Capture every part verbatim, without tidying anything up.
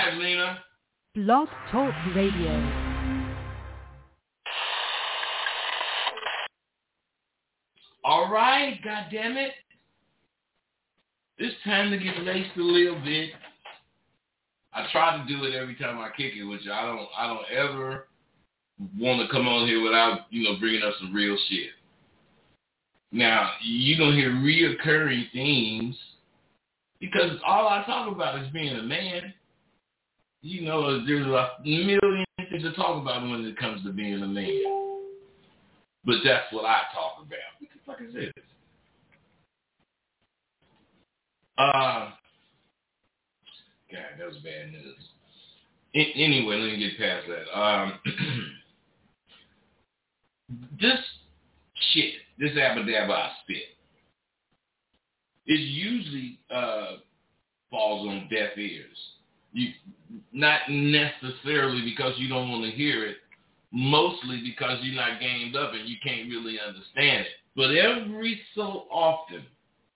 right, Lena. Blog Talk Radio. All right, goddammit. It's time to get laced a little bit. I try to do it every time I kick it with you. I don't I don't ever want to come on here without, you know, bringing up some real shit. Now, you're going to hear reoccurring themes because all I talk about is being a man. You know, there's a million things to talk about when it comes to being a man. But that's what I talk about. What the fuck is this? Uh, God, that was bad news. I- anyway, let me get past that. Um, this shit, this abba-dabba I spit, it usually uh, falls on deaf ears. You, not necessarily because you don't want to hear it, mostly because you're not gamed up and you can't really understand it. But every so often,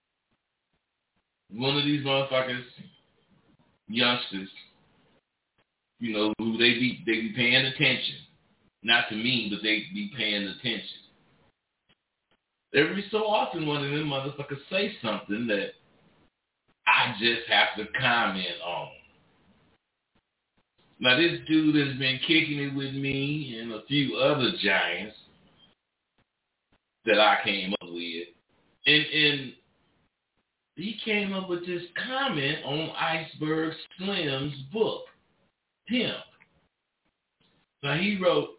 one of these motherfuckers, youngsters, you know, who they be they be paying attention. Not to me, but they be paying attention. Every so often, one of them motherfuckers say something that I just have to comment on. Now, this dude has been kicking it with me and a few other giants that I came up with. And, and he came up with this comment on Iceberg Slim's book, Pimp. Now, he wrote,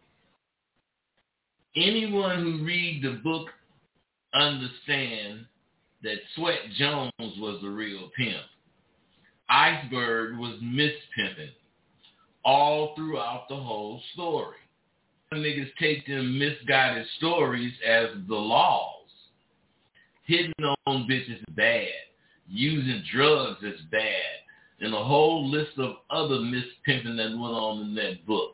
anyone who read the book understand that Sweat Jones was the real pimp. Iceberg was mispimping all throughout the whole story. Niggas take them misguided stories as the laws. Hitting on bitches is bad. Using drugs is bad. And a whole list of other mispimping that went on in that book.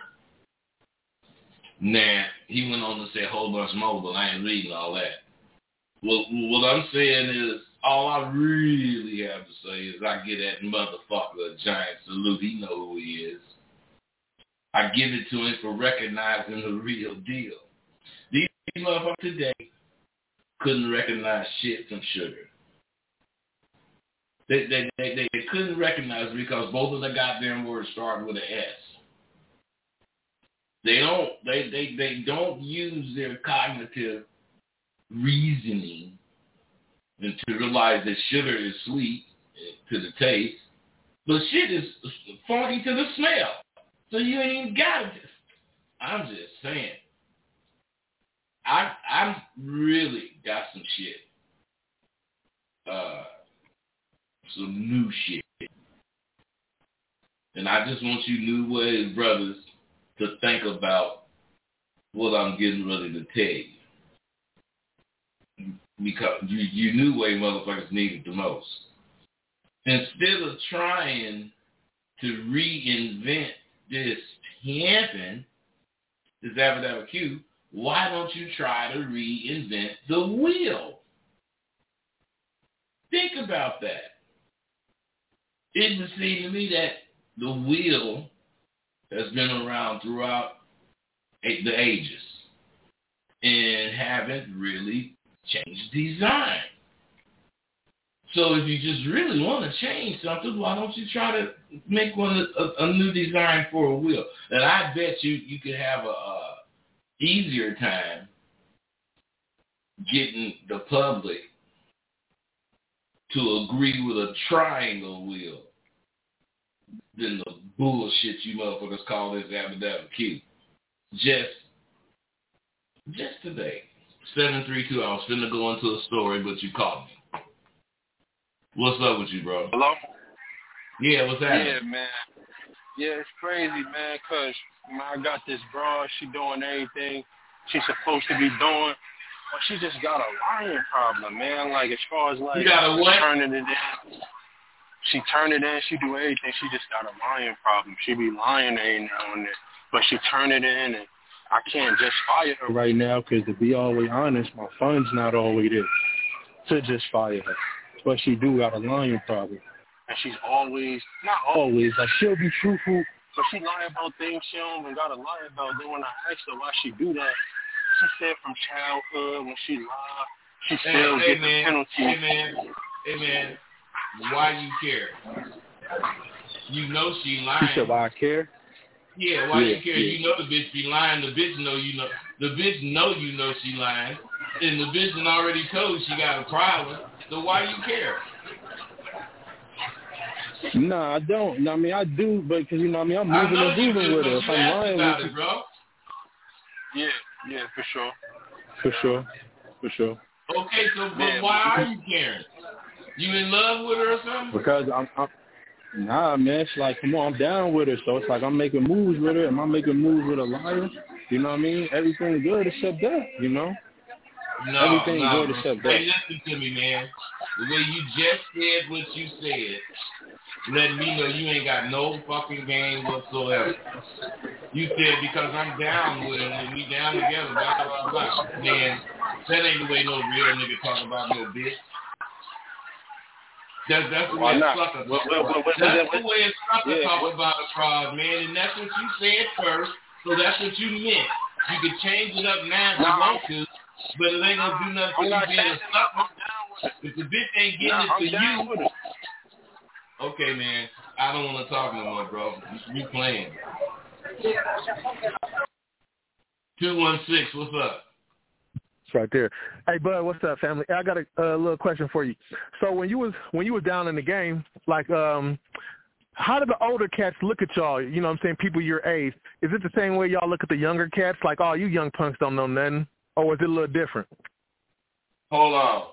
Now, he went on to say a whole bunch more, but I ain't reading all that. Well, what I'm saying is, all I really have to say is I give that motherfucker a giant salute. He know who he is. I give it to him for recognizing the real deal. These motherfuckers today couldn't recognize shit from sugar. They, they, they, they couldn't recognize it because both of the goddamn words start with an S. They don't, they, they, they don't use their cognitive reasoning and to realize that sugar is sweet to the taste, but shit is funky to the smell. So you ain't got it. I'm just saying. I I really got some shit. Uh, some new shit. And I just want you new wave brothers to think about what I'm getting ready to tell you. Because you, you new wave motherfuckers need it the most. Instead of trying to reinvent this pimping, this Abba Q, why don't you try to reinvent the wheel? Think about that. It would seem to me that the wheel has been around throughout the ages and haven't really changed design. So if you just really want to change something, why don't you try to make one a, a new design for a wheel? And I bet you you could have a, a easier time getting the public to agree with a triangle wheel than the bullshit you motherfuckers call this Abba Q. Just, just today, seven three two, I was finna go into a story, but you caught me. What's up with you, bro? Hello? Yeah, what's happening? Yeah, man. Yeah, it's crazy, man, because I got this broad, she doing everything she's supposed to be doing, but she just got a lying problem, man. Like, as far as, like, you got a what? turning it in. She turn it in, she do everything. She just got a lying problem. She be lying every now and then, but she turn it in, and I can't just fire her right now because, to be always honest, my funds not always there to just fire her. But she do got a lying problem. and she's always, not always, like she'll be truthful, but she lie about things she don't even gotta lie about. Then when I asked her why she do that, she said from childhood when she lied, she still hey, get hey, the man, penalty. Hey man, hey man, why you care? You know she lying. She said why I care? Yeah, why yeah, you care? Yeah. You know the bitch be lying. The bitch know you know. The bitch know you know she lying, and the bitch done already told she got a problem. So why you care? No, I don't. No, I mean, I do, but because, you know, I mean, I'm moving and you grooving do, with her. If you I'm asked lying about with it, you. bro. Yeah, yeah, for sure. For sure. For sure. Okay, so but Yeah, why but are you caring? You in love with her or something? Because I'm, I'm, nah, man, it's like, come on, I'm down with her. So it's like I'm making moves with her. Am I making moves with a liar? You know what I mean? Everything good except that, you know? No, Everything no, good bro. except that. Hey, listen to me, man. The way you just said what you said, letting me know you ain't got no fucking game whatsoever. You said because I'm down with it and we down together, blah, blah, blah. Man, that ain't the way no real nigga talk about no bitch. That's, that's the way a sucker talk about it. That's the way a sucker talk about a fraud, man. And that's what you said first, so that's what you meant. You can change it up now if you want to, but it ain't gonna do nothing for you being a sucker. If the bitch ain't getting it for you, okay, man, I don't want to talk no more, bro. You playing. two one six, what's up? It's right there. Hey, Bud, what's up, family? I got a uh, little question for you. So when you was when you was down in the game, like, um, how did the older cats look at y'all? You know what I'm saying? People your age. Is it the same way y'all look at the younger cats? Like, oh, you young punks don't know nothing? Or was it a little different? Hold on.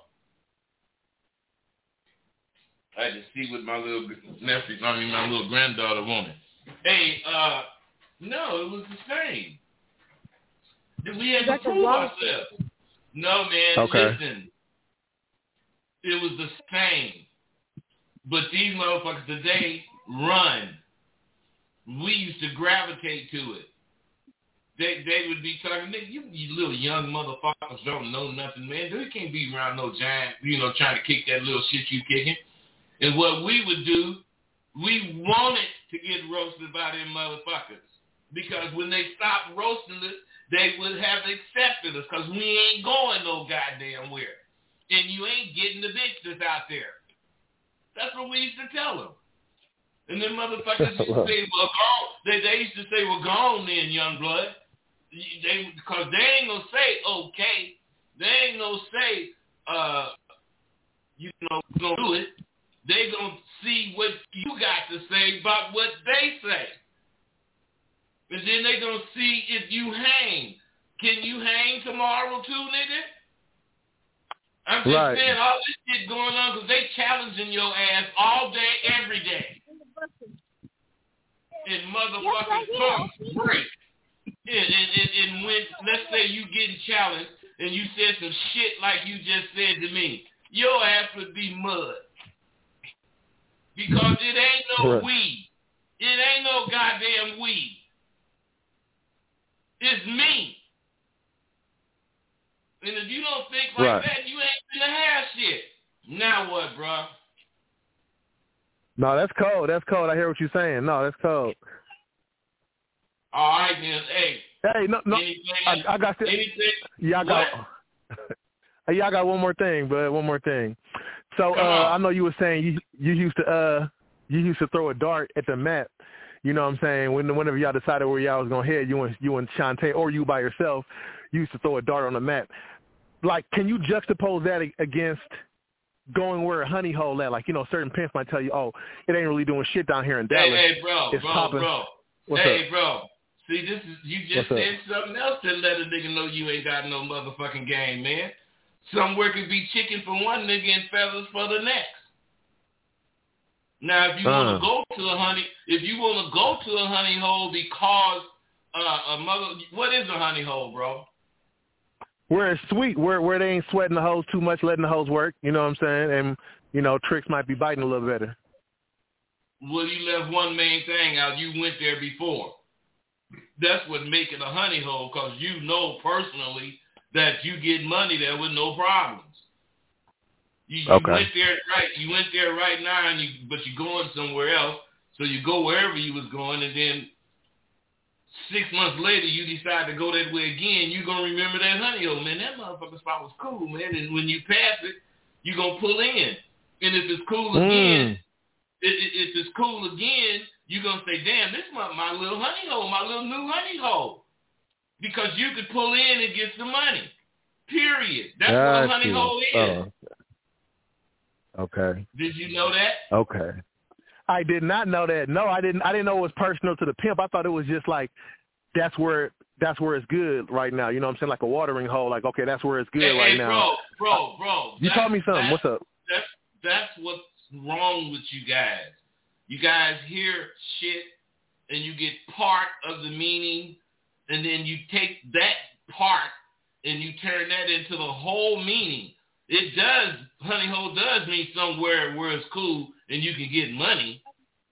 I had to see what my little nephew, I mean, my little granddaughter wanted. Hey, uh, no, it was the same. We had to prove ourselves. No, man, okay. Listen. It was the same. But these motherfuckers today run. We used to gravitate to it. They they would be talking, nigga, you, you little young motherfuckers don't know nothing, man. You can't be around no giant, you know, trying to kick that little shit you kicking. And what we would do, we wanted to get roasted by them motherfuckers. Because when they stopped roasting us, they would have accepted us because we ain't going no goddamn where. And you ain't getting the bitch that's out there. That's what we used to tell them. And then motherfuckers used to say, well, gone. They, they used to say, well, gone then, young blood. They, because they ain't going to say, okay. They ain't going to say, uh, you know, going to do it. They going to see what you got to say about what they say. And then they going to see if you hang. Can you hang tomorrow too, nigga? I'm just right. saying all this shit going on because they challenging your ass all day, every day. And motherfucking pumps break. And, and, and, and when, let's say you getting challenged and you said some shit like you just said to me, your ass would be mud. Because it ain't no right. weed. It ain't no goddamn weed. It's me. And if you don't think like right. that, you ain't gonna have shit. Now what, bro? No, that's cold. That's cold. I hear what you're saying. No, that's cold. All right, then. Hey. Hey, no, no. I, I got to, anything? Yeah, I got. Yeah, I got one more thing, but one more thing. So uh, I know you were saying you you used to uh you used to throw a dart at the map. You know what I'm saying? When whenever y'all decided where y'all was gonna head, you and you and Shantae, or you by yourself, you used to throw a dart on the map. Like, can you juxtapose that against going where a honey hole at? Like, you know, certain pimps might tell you, oh, it ain't really doing shit down here in Dallas. Hey, hey, bro, it's bro, popping. bro. What's hey, up? bro. See, this is you just What's said up? something else to let a nigga know you ain't got no motherfucking game, man. Somewhere could be chicken for one nigga and feathers for the next. Now, if you uh. want to go to a honey, if you want to go to a honey hole because uh, a mother, what is a honey hole, bro? Where it's sweet, where where they ain't sweating the hose too much, letting the hose work. You know what I'm saying? And you know, tricks might be biting a little better. Well, you left one main thing out. You went there before. That's what make it a honey hole, because you know personally that you get money there with no problems. You, you okay. went there right. You went there right now, and you but you're going somewhere else. So you go wherever you was going, and then six months later you decide to go that way again. You're gonna remember that honey hole, man. That motherfucking spot was cool, man. And when you pass it, you're gonna pull in. And if it's cool again, Mm. if, if it's cool again, you're gonna say, "Damn, this is my, my little honey hole, my little new honey hole," because you could pull in and get some money. Period. That's Got what a honey you. hole is. Oh. Okay. Did you know that? Okay. I did not know that. No, I didn't. I didn't know it was personal to the pimp. I thought it was just like that's where that's where it's good right now. You know what I'm saying? Like a watering hole. Like, okay, that's where it's good hey, right hey, now. Bro, bro, bro. You told me something. What's up? That's that's what's wrong with you guys. You guys hear shit and you get part of the meaning, and then you take that part and you turn that into the whole meaning. It does, honey hole does mean somewhere where it's cool and you can get money.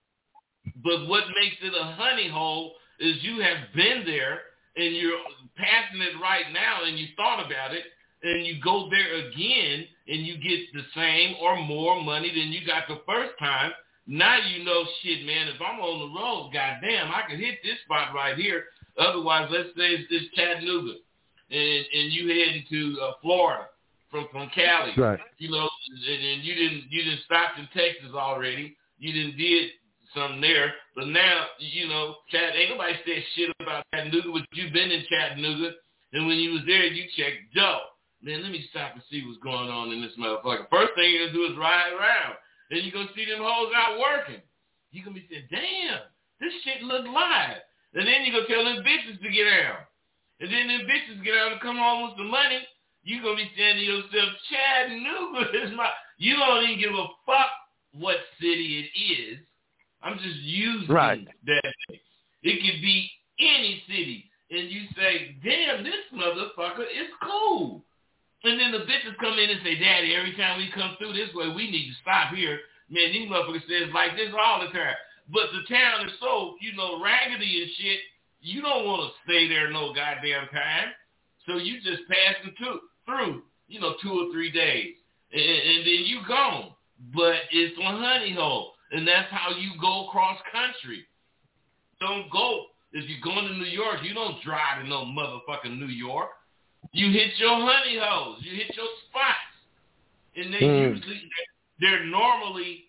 But what makes it a honey hole is you have been there and you're passing it right now and you thought about it and you go there again and you get the same or more money than you got the first time. Now you know, shit, man, if I'm on the road, goddamn, I can hit this spot right here. Otherwise, let's say it's this Chattanooga and, and you heading to uh, Florida. From from Cali, right? You know, and, and you didn't you didn't stop in Texas already. You didn't did something there, but now you know, Chat ain't nobody said shit about Chattanooga, but you've been in Chattanooga, and when you was there, you checked Joe. Man, let me stop and see what's going on in this motherfucker. First thing you're gonna do is ride around, and you're gonna see them hoes out working. You're gonna be saying, damn, this shit look live, and then you're gonna tell them bitches to get out, and then them bitches get out and come home with some money. You're going to be saying to yourself, Chattanooga is my... You don't even give a fuck what city it is. I'm just using right. that. It could be any city. And you say, damn, this motherfucker is cool. And then the bitches come in and say, Daddy, every time we come through this way, we need to stop here. Man, these motherfuckers says like this all the time. But the town is so, you know, raggedy and shit, you don't want to stay there no goddamn time. So you just passing through. through, you know, two or three days, and, and then you gone. But it's on honey hole, and that's how you go cross country. Don't go. If you're going to New York, you don't drive to no motherfucking New York. You hit your honey holes. You hit your spots. And they mm. usually, they're normally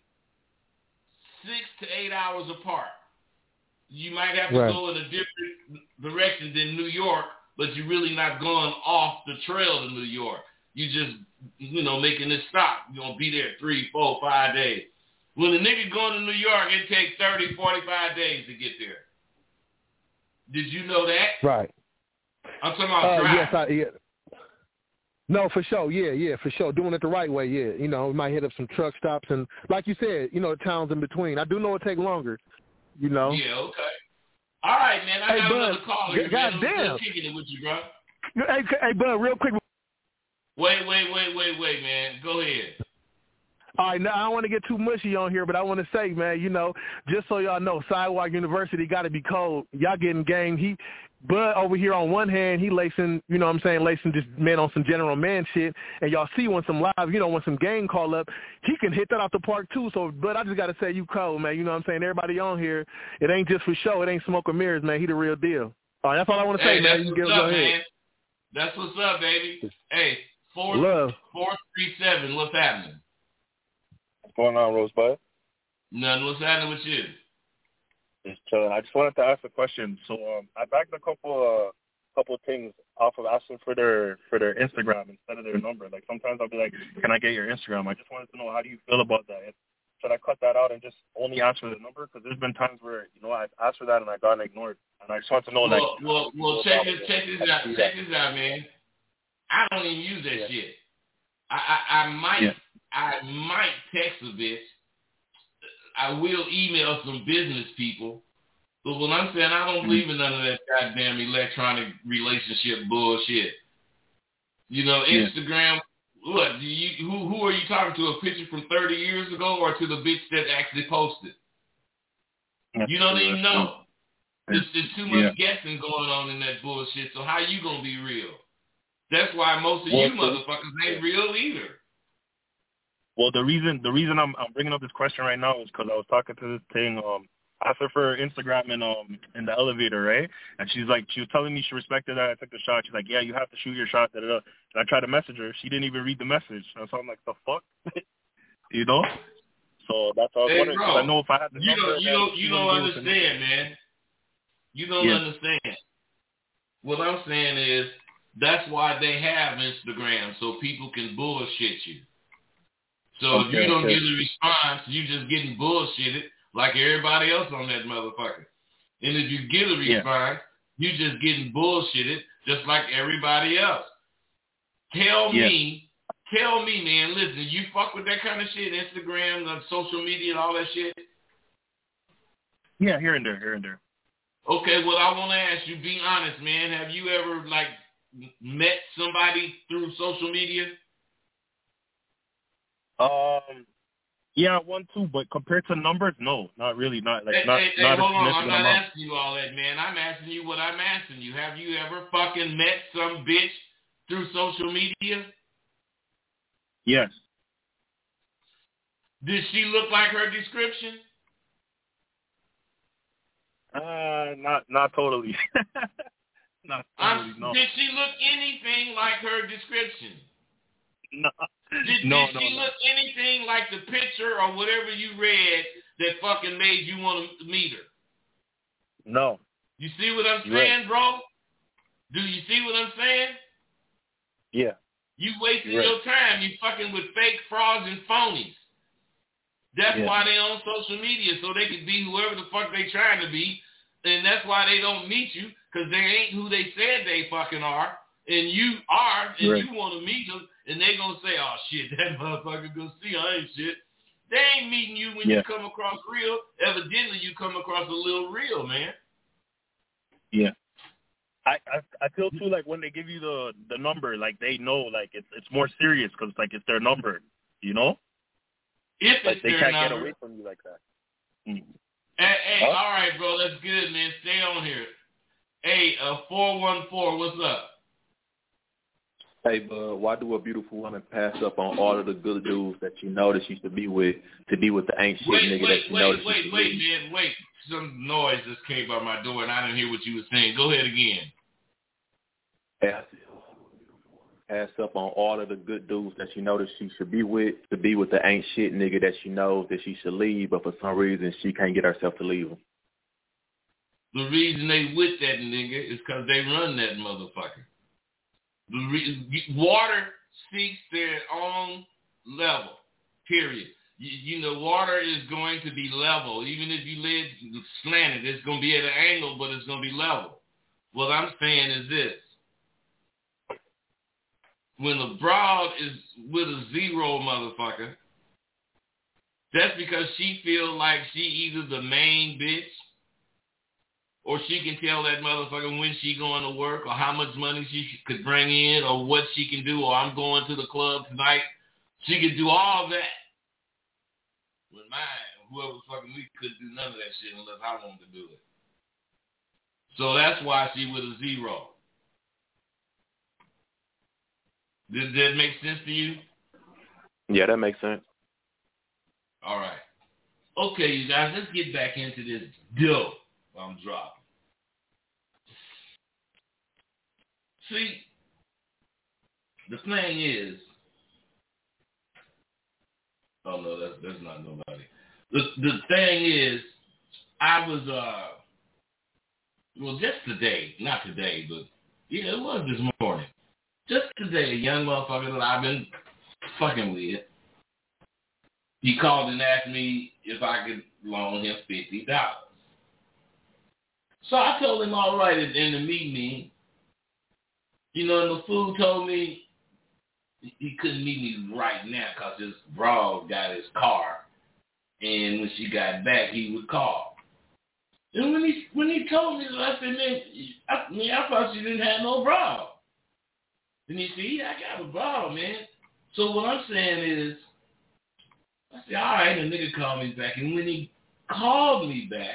six to eight hours apart. You might have to right. go in a different direction than New York, but you're really not going off the trail to New York. You just, you know, making this stop. You're going to be there three, four, five days. When the nigga going to New York, it takes thirty, forty-five days to get there. Did you know that? Right. I'm talking about uh, driving. Yes, I, yeah. No, for sure. Yeah, yeah, for sure. Doing it the right way, yeah. You know, we might hit up some truck stops and, like you said, you know, towns in between. I do know it take longer, you know. Yeah, okay. All right, man. I hey, got bud, another call here, God man. damn. I'm kicking it with you, bro. Hey, hey, bud, real quick. Wait, wait, wait, wait, wait, man. Go ahead. All right, now I don't want to get too mushy on here, but I want to say, man, you know, just so y'all know, Sidewalk University got to be cold. Y'all getting game. He, Bud over here on one hand, he lacing, you know what I'm saying, lacing just men on some general man shit, and y'all see when some live, you know, when some game call up, he can hit that out the park too. So, Bud, I just got to say you cold, man. You know what I'm saying? Everybody on here, it ain't just for show. It ain't smoke and mirrors, man. He the real deal. All right, that's all I want to hey, say, man. You what's go up, ahead. Man. That's what's up, baby. Hey, four, Love. four, three, seven. What's happening? What's going on, Rosebud? Nothing. What's happening with you? Just chilling. I just wanted to ask a question. So um, I backed a couple uh, couple things off of asking for their for their Instagram instead of their number. Like sometimes I'll be like, "Can I get your Instagram?" I just wanted to know, how do you feel about that? Should I cut that out and just only ask for the number? Because there's been times where, you know, I've asked for that and I got ignored. And I just want to know, like, well, well, well check this, check this out, check this out, man. I don't even use that yeah. shit. I, I, I might, yeah. I might text a bitch. I will email some business people. But what I'm saying, I don't believe in none of that goddamn electronic relationship bullshit. You know, Instagram. Yeah. What? Do you, who who are you talking to? A picture from thirty years ago, or to the bitch that actually posted? That's you don't true, even know. There's, there's too much yeah. guessing going on in that bullshit. So how you gonna be real? That's why most of well, you motherfuckers ain't real either. Well, the reason the reason I'm I'm bringing up this question right now is because I was talking to this thing. Um, I asked her for her Instagram in um in the elevator, right? And she's like, she was telling me she respected that I took the shot. She's like, yeah, you have to shoot your shot. Da, da, da. And I tried to message her. She didn't even read the message. And so I'm like, the fuck, you know? So that's what I was hey, wondering. bro, I know if I had the you number, don't you don't you don't understand, man. You don't yeah. understand. What I'm saying is that's why they have Instagram, so people can bullshit you. So okay, if you don't okay. get a response, you just getting bullshitted like everybody else on that motherfucker. And if you get a response, yeah. you just getting bullshitted just like everybody else. Tell yeah. me, tell me, man, listen, you fuck with that kind of shit, Instagram, the social media and all that shit? Yeah, here and there, here and there. Okay, well, I want to ask you, be honest, man. Have you ever, like, met somebody through social media? Um, yeah, one, two, but compared to numbers, no, not really, not like hey, not hey, not hey, a hold on, I'm not amount. asking you all that, man. I'm asking you what I'm asking you. Have you ever fucking met some bitch through social media? Yes. Did she look like her description? Uh, not not totally. not totally, no. Did she look anything like her description? No. Did, no, did no, she no. look anything like the picture or whatever you read that fucking made you want to meet her? No. You see what I'm You're saying, right. bro? Do you see what I'm saying? Yeah. You wasting Right. your time. You fucking with fake frauds and phonies. That's yeah. why they on social media, so they can be whoever the fuck they trying to be. And that's why they don't meet you, because they ain't who they said they fucking are. And you are, and right. you want to meet them, and they going to say, oh, shit, that motherfucker going to see I ain't shit. They ain't meeting you when yeah. you come across real. Evidently, you come across a little real, man. Yeah. I, I I feel, too, like when they give you the, the number, like they know, like it's it's more serious because, like, it's their number, you know? If like it's they their can't number. get away from you like that. Mm. Hey, hey huh? all right, bro, that's good, man. Stay on here. Hey, uh, four one four, what's up? Hey, bud, why do a beautiful woman pass up on all of the good dudes that you know that she should be with to be with the ain't shit wait, nigga wait, that you wait, know that wait, she should wait, be? man, wait. Some noise just came by my door, and I didn't hear what you were saying. Go ahead again. Pass, pass up on all of the good dudes that you know that she should be with to be with the ain't shit nigga that she knows that she should leave, but for some reason she can't get herself to leave him. The reason they with that nigga is because they run that motherfucker. The re- water seeks their own level, period. You, you know, water is going to be level. Even if you live slanted, it's going to be at an angle, but it's going to be level. What I'm saying is this. When the broad is with a zero motherfucker, that's because she feels like she either the main bitch, or she can tell that motherfucker when she going to work, or how much money she could bring in, or what she can do, or I'm going to the club tonight. She could do all that. With mine, whoever fucking we couldn't do none of that shit unless I wanted to do it. So that's why she with a zero. Does that make sense to you? Yeah, that makes sense. All right. Okay, you guys, let's get back into this dope I'm dropping. See, the thing is, oh no, that's that's not nobody. The the thing is, I was uh, well, just today, not today, but yeah, it was this morning. Just today, a young motherfucker that I've been fucking with, he called and asked me if I could loan him fifty dollars. So I told him, all right, in the meet me. You know, and the fool told me he couldn't meet me right now because his broad got his car, and when she got back, he would call. And when he when he told me that, I said, man, I, man, I thought you didn't have no broad. And he said, yeah, I got a broad, man. So what I'm saying is, I said, all right, and the nigga called me back. And when he called me back,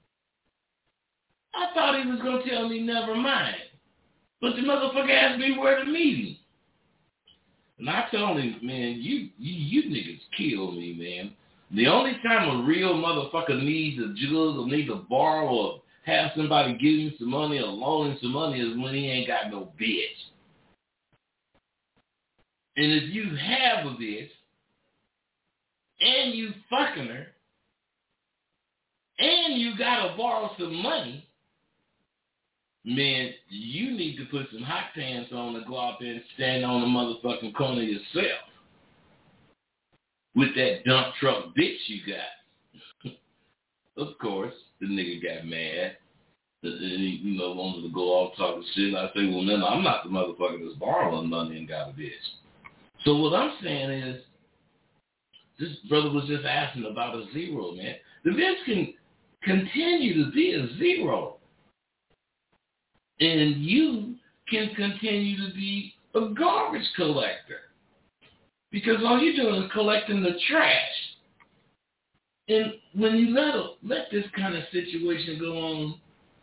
I thought he was going to tell me never mind. But the motherfucker asked me where to meet him. And I told him, man, you, you, you niggas kill me, man. The only time a real motherfucker needs a jug or needs to borrow or have somebody give him some money or loan him some money is when he ain't got no bitch. And if you have a bitch and you fucking her and you gotta borrow some money, man, you need to put some hot pants on and go out there and stand on the motherfucking corner yourself with that dump truck bitch you got. Of course, the nigga got mad. And he, you know, wanted to go off talking shit. I say, well, no, I'm not the motherfucker that's borrowing money and got a bitch. So what I'm saying is, this brother was just asking about a zero, man. The bitch can continue to be a zero. And you can continue to be a garbage collector. Because all you're doing is collecting the trash. And when you let a, let this kind of situation go on,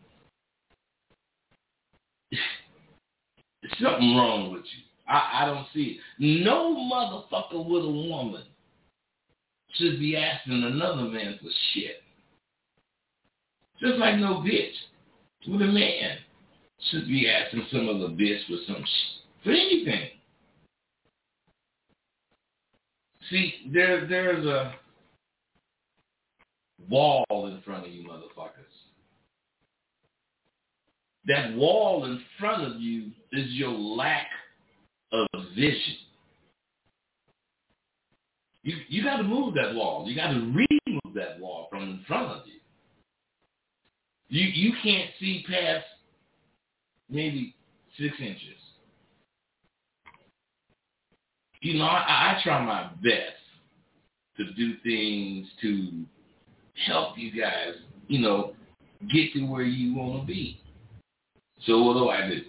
there's something wrong with you. I, I don't see it. No motherfucker with a woman should be asking another man for shit. Just like no bitch with a man should be asking some other bitch for some shit, for anything. See, there, there's a wall in front of you motherfuckers. That wall in front of you is your lack of vision. You you got to move that wall. You got to remove that wall from in front of you. You you can't see past maybe six inches. You know, I, I try my best to do things to help you guys, you know, get to where you want to be. So what do I do?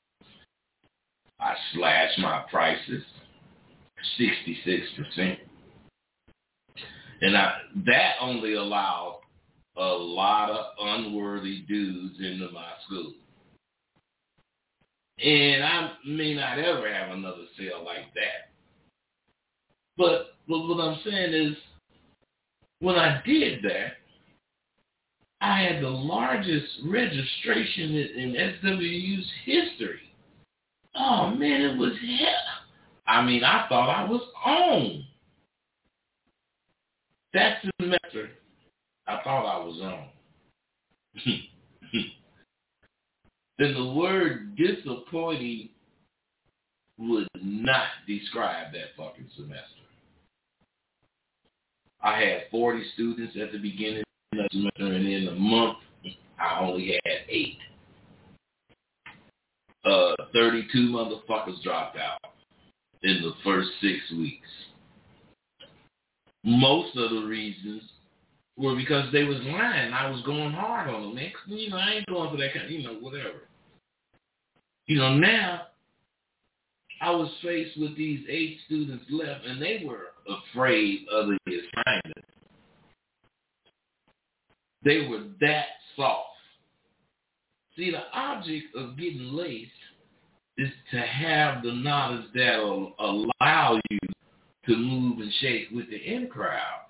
I slash my prices sixty-six percent. And I, that only allowed a lot of unworthy dudes into my school. And I may not ever have another sale like that. But, but what I'm saying is, when I did that, I had the largest registration in, in S W U's history. Oh, man, it was hell. I mean, I thought I was on. That semester, I thought I was on. Then the word disappointing would not describe that fucking semester. I had forty students at the beginning of the semester, and in a month, I only had eight. Uh, thirty-two motherfuckers dropped out in the first six weeks. Most of the reasons were because they was lying. I was going hard on them. Man, you know, I ain't going for that kind of, you know, whatever. You know, now I was faced with these eight students left, and they were afraid of the assignment. They were that soft. See, the object of getting laced is to have the knowledge that will allow you to move and shake with the in crowd.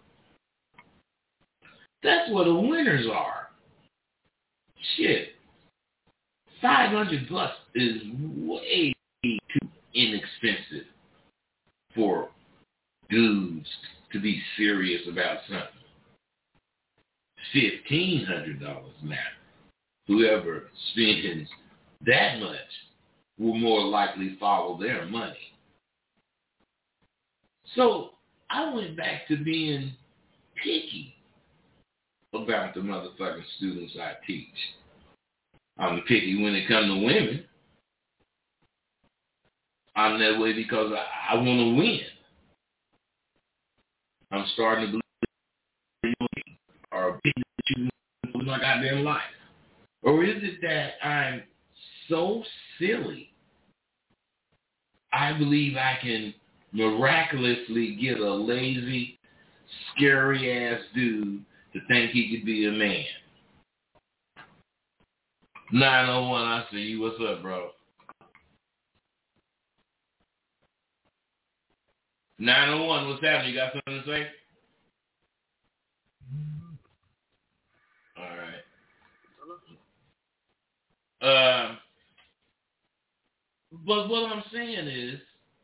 That's what the winners are. Shit. five hundred bucks is way too inexpensive for dudes to be serious about something. fifteen hundred dollars now. Whoever spends that much will more likely follow their money. So I went back to being picky about the motherfucking students I teach. I'm picky when it comes to women. I'm that way because I, I want to win. I'm starting to believe or picky in my goddamn life. Or is it that I'm so silly I believe I can miraculously get a lazy, scary-ass dude to think he could be a man? nine oh one, I see you. What's up, bro? nine oh one, what's happening? You got something to say? All right. Uh, but what I'm saying is,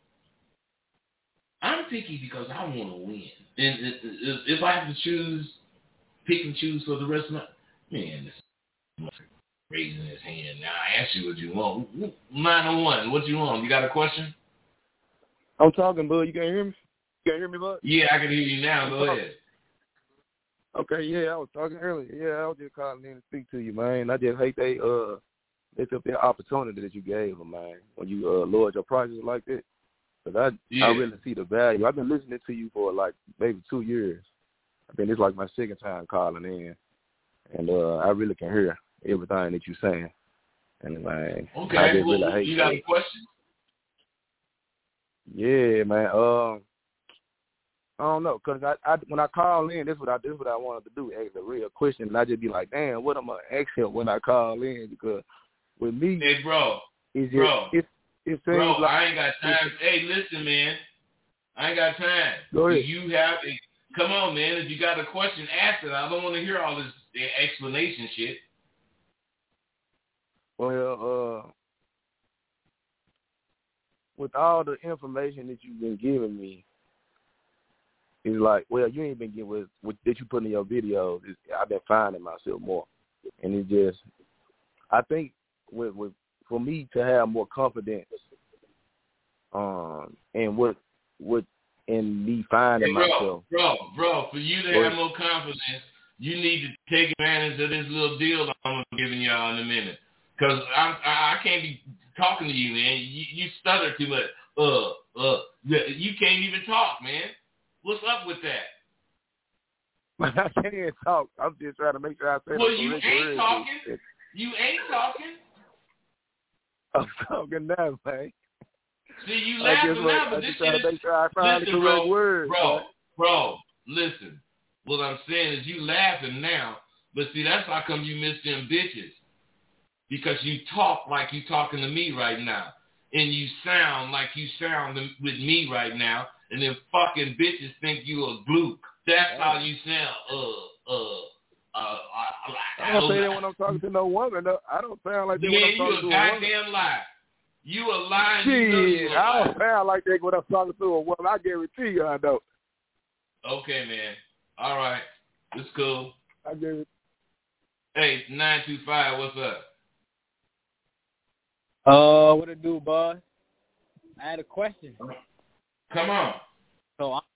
I'm picky because I want to win. And if I have to choose, pick and choose for the rest of my, man, this raising his hand. Now I ask you what you want. nine oh one, what you want? You got a question? I'm talking, bud. You can't hear me? You can't hear me, bud? Yeah, I can hear you now. Go ahead. Okay, yeah, I was talking earlier. Yeah, I was just calling in to speak to you, man. I just hate they uh they took that opportunity that you gave them, man, when you uh lowered your prices like that. Cause I yeah. I really see the value. I've been listening to you for like maybe two years. I think it's like my second time calling in, and uh I really can hear everything that you're saying. And man, okay, I just well, really hate you got that. a question? Yeah, man. Um, I don't know, cause I, I when I call in, this is what I this is what I wanted to do, ask a real question, and I just be like, damn, what am I ask him when I call in? Because with me, hey, bro, it's just, bro, it, it seems bro, like I ain't got time. Hey, listen, man, I ain't got time. Go ahead. Do you have a? Come on, man. If you got a question, ask it. I don't want to hear all this explanation shit. Well, uh, with all the information that you've been giving me, it's like, well, you ain't been getting with, with that you put in your videos. It's, I've been finding myself more, and it just, I think, with, with for me to have more confidence, um, and what, what, in me finding hey, bro, myself, bro, bro, for you to bro, have more confidence, you need to take advantage of this little deal I'm giving y'all in a minute, cause I'm, I, I can't be talking to you, man. You, you stutter too much. Uh, uh, you can't even talk, man. What's up with that? I can't talk. I'm just trying to make sure I say well, the you correct ain't words. talking. You ain't talking. I'm talking now, man. See, you laughing now, but this shit is... Make sure I find listen, the correct bro, words, bro, man. bro, listen. What I'm saying is you laughing now, but see, that's how come you miss them bitches. Because you talk like you talking to me right now. And you sound like you sound with me right now. And then fucking bitches think you a gluke. That's how you sound. Uh, uh, uh, I, I, I don't say that when I'm talking to no woman. No, I don't sound like that man, when I'm talking you to a a woman. goddamn lie. You a lying. Shit, you know you a I lie. don't sound like that when I'm talking to a woman. I guarantee you I don't. Okay, man. All right. It's cool. I guarantee. Hey, nine two five, what's up? Uh, what it do, boss? I had a question. Come on. So, I'm...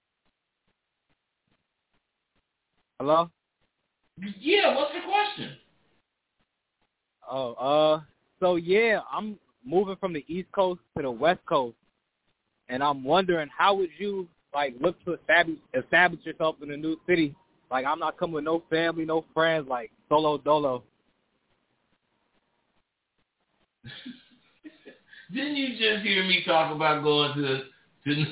hello? Yeah, what's the question? Oh, uh, so yeah, I'm moving from the East Coast to the West Coast, and I'm wondering how would you like look to establish establish yourself in a new city? Like, I'm not coming with no family, no friends, like solo dolo. Didn't you just hear me talk about going to to?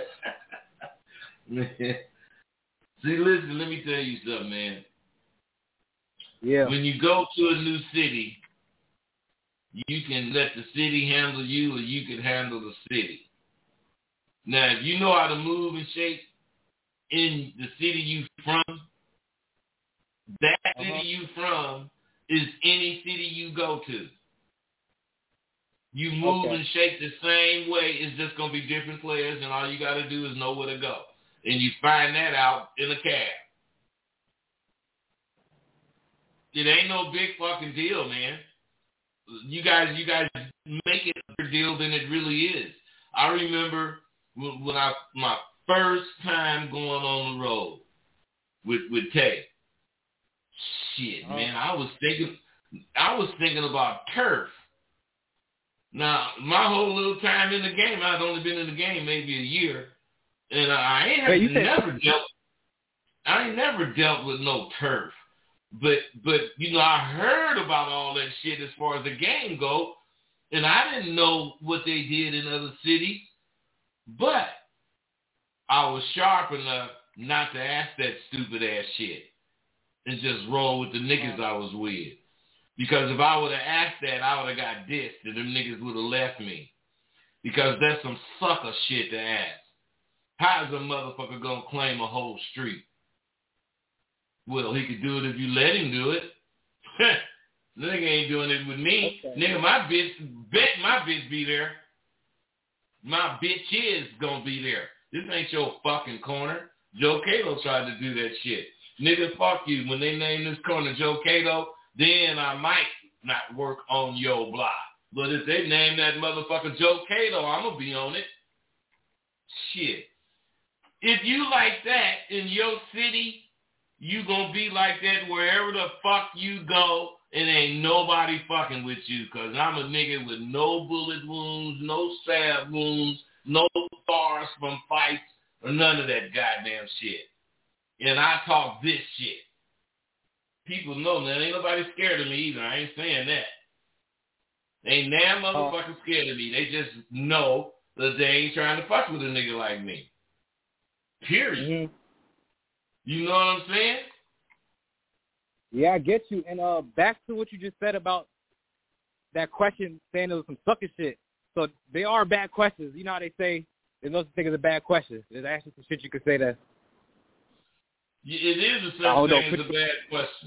See, listen, let me tell you something, man. Yeah. When you go to a new city, you can let the city handle you, or you can handle the city. Now, if you know how to move and shake in the city you from, that city uh-huh. you from is any city you go to. You move okay. and shake the same way. It's just going to be different players, and all you got to do is know where to go. And you find that out in a cab. It ain't no big fucking deal, man. You guys, you guys make it a bigger deal than it really is. I remember when I my first time going on the road with with Tay. Shit, uh-huh. man, I was thinking, I was thinking about turf. Now, my whole little time in the game, I've only been in the game maybe a year, and I ain't Wait, you never said- dealt. I ain't never dealt with no turf. But, but you know, I heard about all that shit as far as the game go, and I didn't know what they did in other cities. But I was sharp enough not to ask that stupid ass shit and just roll with the niggas I was with. Because if I would have asked that, I would have got dissed, and them niggas would have left me. Because that's some sucker shit to ask. How is a motherfucker gonna claim a whole street? Well, he could do it if you let him do it. Nigga ain't doing it with me. Okay. Nigga, my bitch, bet my bitch be there. My bitch is gonna be there. This ain't your fucking corner. Joe Cato tried to do that shit. Nigga, fuck you. When they name this corner Joe Cato, then I might not work on your block. But if they name that motherfucker Joe Cato, I'm gonna be on it. Shit. If you like that in your city, you gonna be like that wherever the fuck you go, and ain't nobody fucking with you, because I'm a nigga with no bullet wounds, no stab wounds, no scars from fights, or none of that goddamn shit. And I talk this shit. People know that. Ain't nobody scared of me either. I ain't saying that. Ain't damn motherfucker scared of me. They just know that they ain't trying to fuck with a nigga like me. Period. Mm-hmm. You know what I'm saying? Yeah, I get you. And uh, back to what you just said about that question, saying it was some sucker shit. So they are bad questions. You know how they say there's no such thing as a bad question. There's actually some shit you could say that. It is a such thing as a bad question.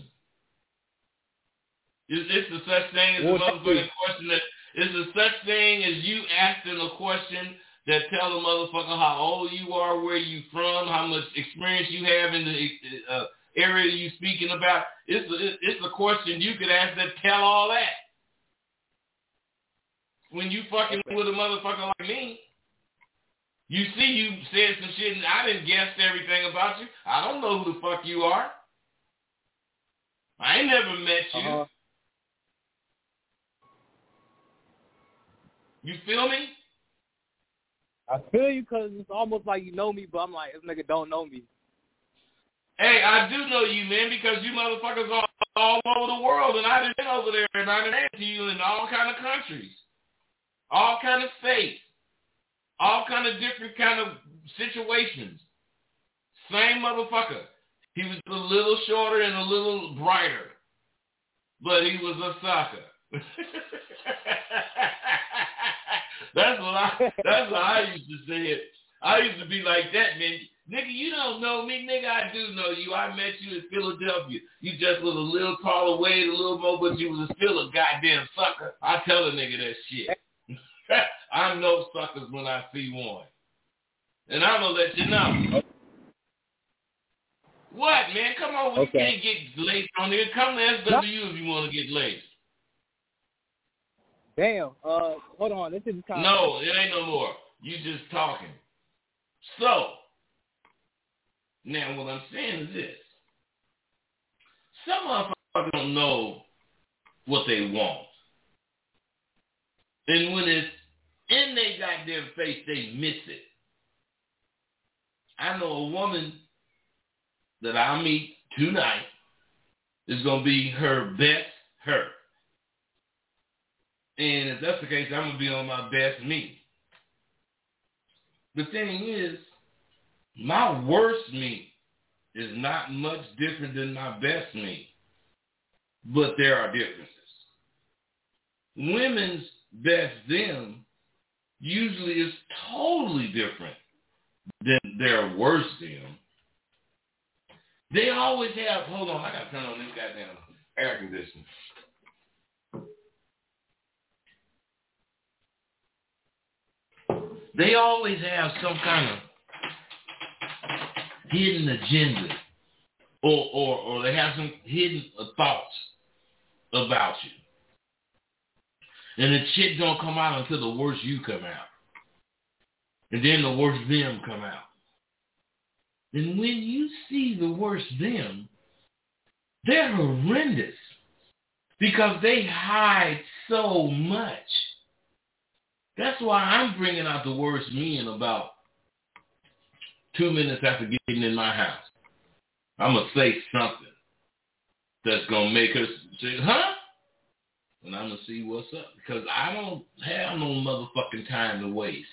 It's, it's a such thing as well, a motherfucking question that it's a such thing as you asking a question that tell a motherfucker how old you are, where you from, how much experience you have in the uh, area you speaking about. It's a, it's a question you could ask that tell all that. When you fucking with a motherfucker like me, you see you said some shit and I didn't guess everything about you. I don't know who the fuck you are. I ain't never met you. Uh-huh. You feel me? I feel you because it's almost like you know me, but I'm like, this nigga don't know me. Hey, I do know you, man, because you motherfuckers are all over the world, and I done been over there, and I done met you in all kind of countries, all kind of states, all kind of different kind of situations. Same motherfucker. He was a little shorter and a little brighter, but he was a sucker. That's what I. That's what I used to say it. I used to be like that, man. Nigga, you don't know me. Nigga, I do know you. I met you in Philadelphia. You just was a little taller, weighed a little more, but you was still a goddamn sucker. I tell a nigga that shit. I know suckers when I see one. And I'm going to let you know. What, man? Come on. Okay. You can't get laced on here. Come to S W if you want to get laced. Damn. Uh, hold on. This is kind No, it ain't no more. You just talking. So, now what I'm saying is this. Some motherfuckers don't know what they want. And when it's in their goddamn face, they miss it. I know a woman that I'll meet tonight is going to be her best her. And if that's the case, I'm going to be on my best me. The thing is, my worst me is not much different than my best me. But there are differences. Women's best them usually is totally different than their worst them. They always have, hold on, I got to turn on this goddamn air conditioner. They always have some kind of hidden agenda, or, or, or they have some hidden thoughts about you. And the shit don't come out until the worst you come out. And then the worst them come out. And when you see the worst them, they're horrendous because they hide so much. That's why I'm bringing out the worst me in about two minutes after getting in my house. I'm going to say something that's going to make her say, huh? And I'm going to see what's up because I don't have no motherfucking time to waste.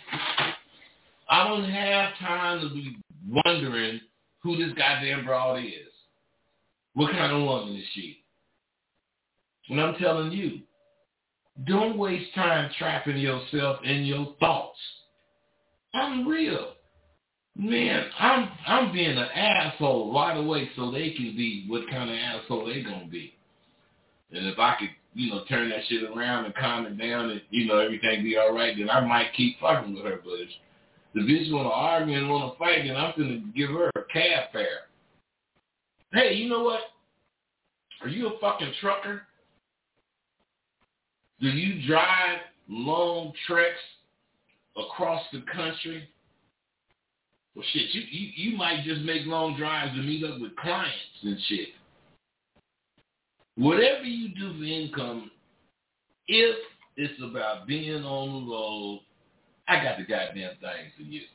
I don't have time to be wondering who this goddamn broad is. What kind of woman is she? And I'm telling you, don't waste time trapping yourself in your thoughts. I'm real. Man, I'm I'm being an asshole right away so they can be what kind of asshole they gonna be. And if I could, you know, turn that shit around and calm it down and, you know, everything be all right, then I might keep fucking with her. But if the bitch want to argue and want to fight, then I'm going to give her a cab fare. Hey, you know what? Are you a fucking trucker? Do you drive long treks across the country? Well, shit, you, you, you might just make long drives to meet up with clients and shit. Whatever you do for income, if it's about being on the road, I got the goddamn thing for you.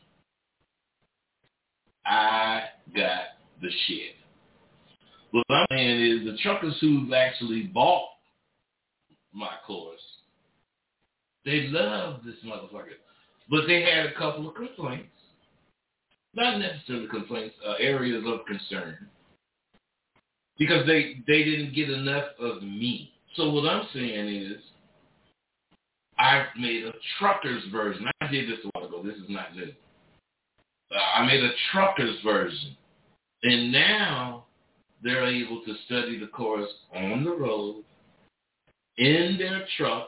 I got the shit. What I'm saying is the truckers who've actually bought my course, they love this motherfucker. But they had a couple of complaints. Not necessarily complaints, uh, areas of concern. Because they, they didn't get enough of me. So what I'm saying is, I made a trucker's version. I did this a while ago. This is not new. Uh, I made a trucker's version. And now they're able to study the course on the road, in their truck,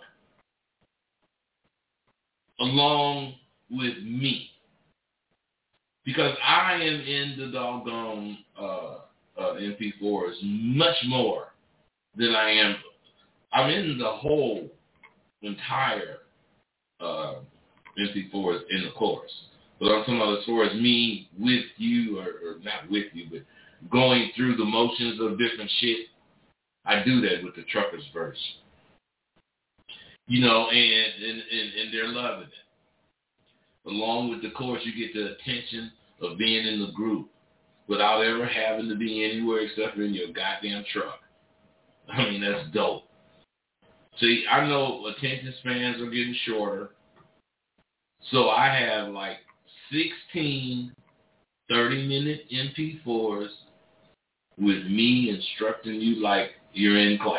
along with me. Because I am in the doggone uh, uh, M P fours much more than I am. I'm in the whole entire uh, M P fours in the course. But I'm talking about as far as me with you, or, or not with you, but going through the motions of different shit, I do that with the trucker's verse. You know, and, and, and, and they're loving it. Along with the course, you get the attention of being in the group without ever having to be anywhere except for in your goddamn truck. I mean, that's dope. See, I know attention spans are getting shorter, so I have like sixteen thirty-minute M P fours with me instructing you like you're in class.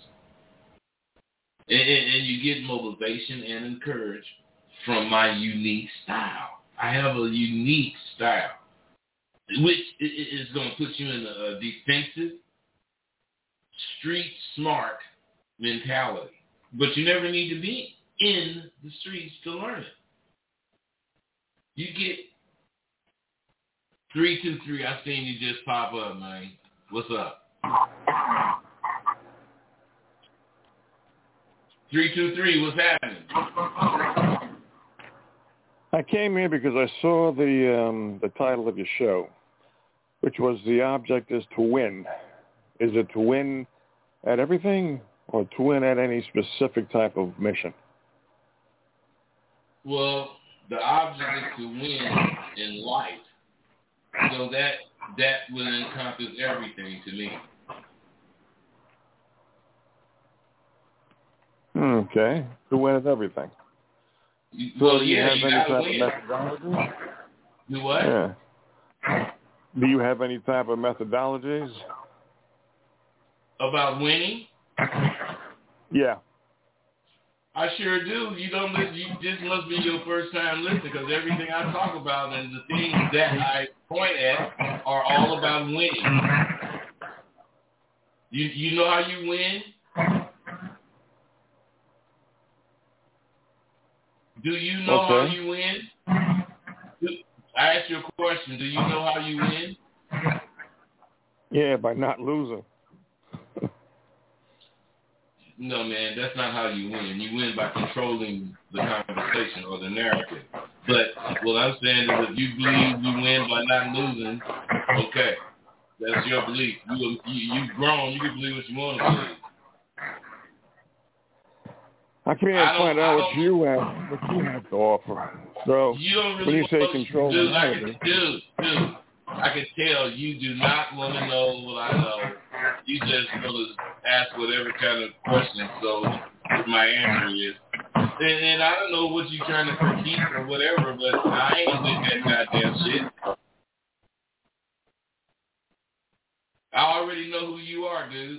And, and, and you get motivation and encouragement from my unique style. I have a unique style, which is going to put you in a defensive, street smart mentality. But you never need to be in the streets to learn it. You get three two three. I seen you just pop up, man. What's up? three two three, what's happening? I came here because I saw the um, the title of your show, which was The Object is to Win. Is it to win at everything or to win at any specific type of mission? Well, the object is to win in life. So that that will encompass everything to me. Okay. To win at everything. You, so well, do you yeah, have you any gotta type win. of methodology? Do what? Yeah. Do you have any type of methodologies? About winning? Yeah. I sure do. You don't listen. You, this must be your first time listening, because everything I talk about and the things that I point at are all about winning. You you know how you win? Do you know okay. how you win? I asked you a question. Do you know how you win? Yeah, by not losing. No, man, that's not how you win. You win by controlling the conversation or the narrative. But what I'm saying is, if you believe you win by not losing, okay, that's your belief. You you you've grown. You can believe what you want to believe. I came here to find out what you have, what you have to offer. So you don't really when you say want, control dude, the I narrative, can, dude, dude, I can tell you do not want to know what I know. You just want to ask whatever kind of question. So my answer is, and, and I don't know what you're trying to critique or whatever, but I ain't with that goddamn shit. I already know who you are, dude.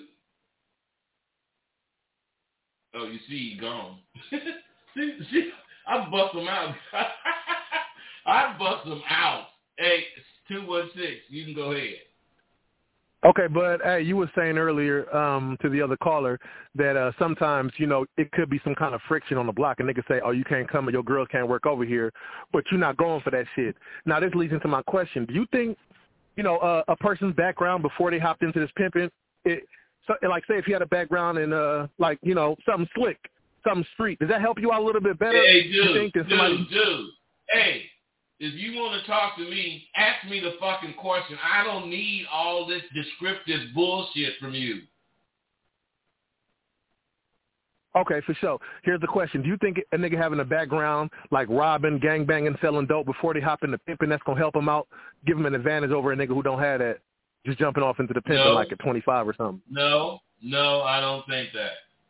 Oh, you see, he gone. see, see, I bust him out. I bust him out. Hey, two one six. You can go ahead. Okay, but hey, you were saying earlier um, to the other caller that uh, sometimes, you know, it could be some kind of friction on the block, and they could say, oh, you can't come and your girl can't work over here, but you're not going for that shit. Now, this leads into my question. Do you think, you know, uh, a person's background before they hopped into this pimping, it, so, like, say if you had a background in, uh, like, you know, something slick, something street, does that help you out a little bit better? Hey, dude, you think that somebody... dude, dude, hey. If you want to talk to me, ask me the fucking question. I don't need all this descriptive bullshit from you. Okay, for sure. Here's the question. Do you think a nigga having a background like robbing, gangbanging, selling dope before they hop into pimping, that's going to help them out, give them an advantage over a nigga who don't have that, just jumping off into the pimping no. like at twenty-five or something? No, no, I don't think that.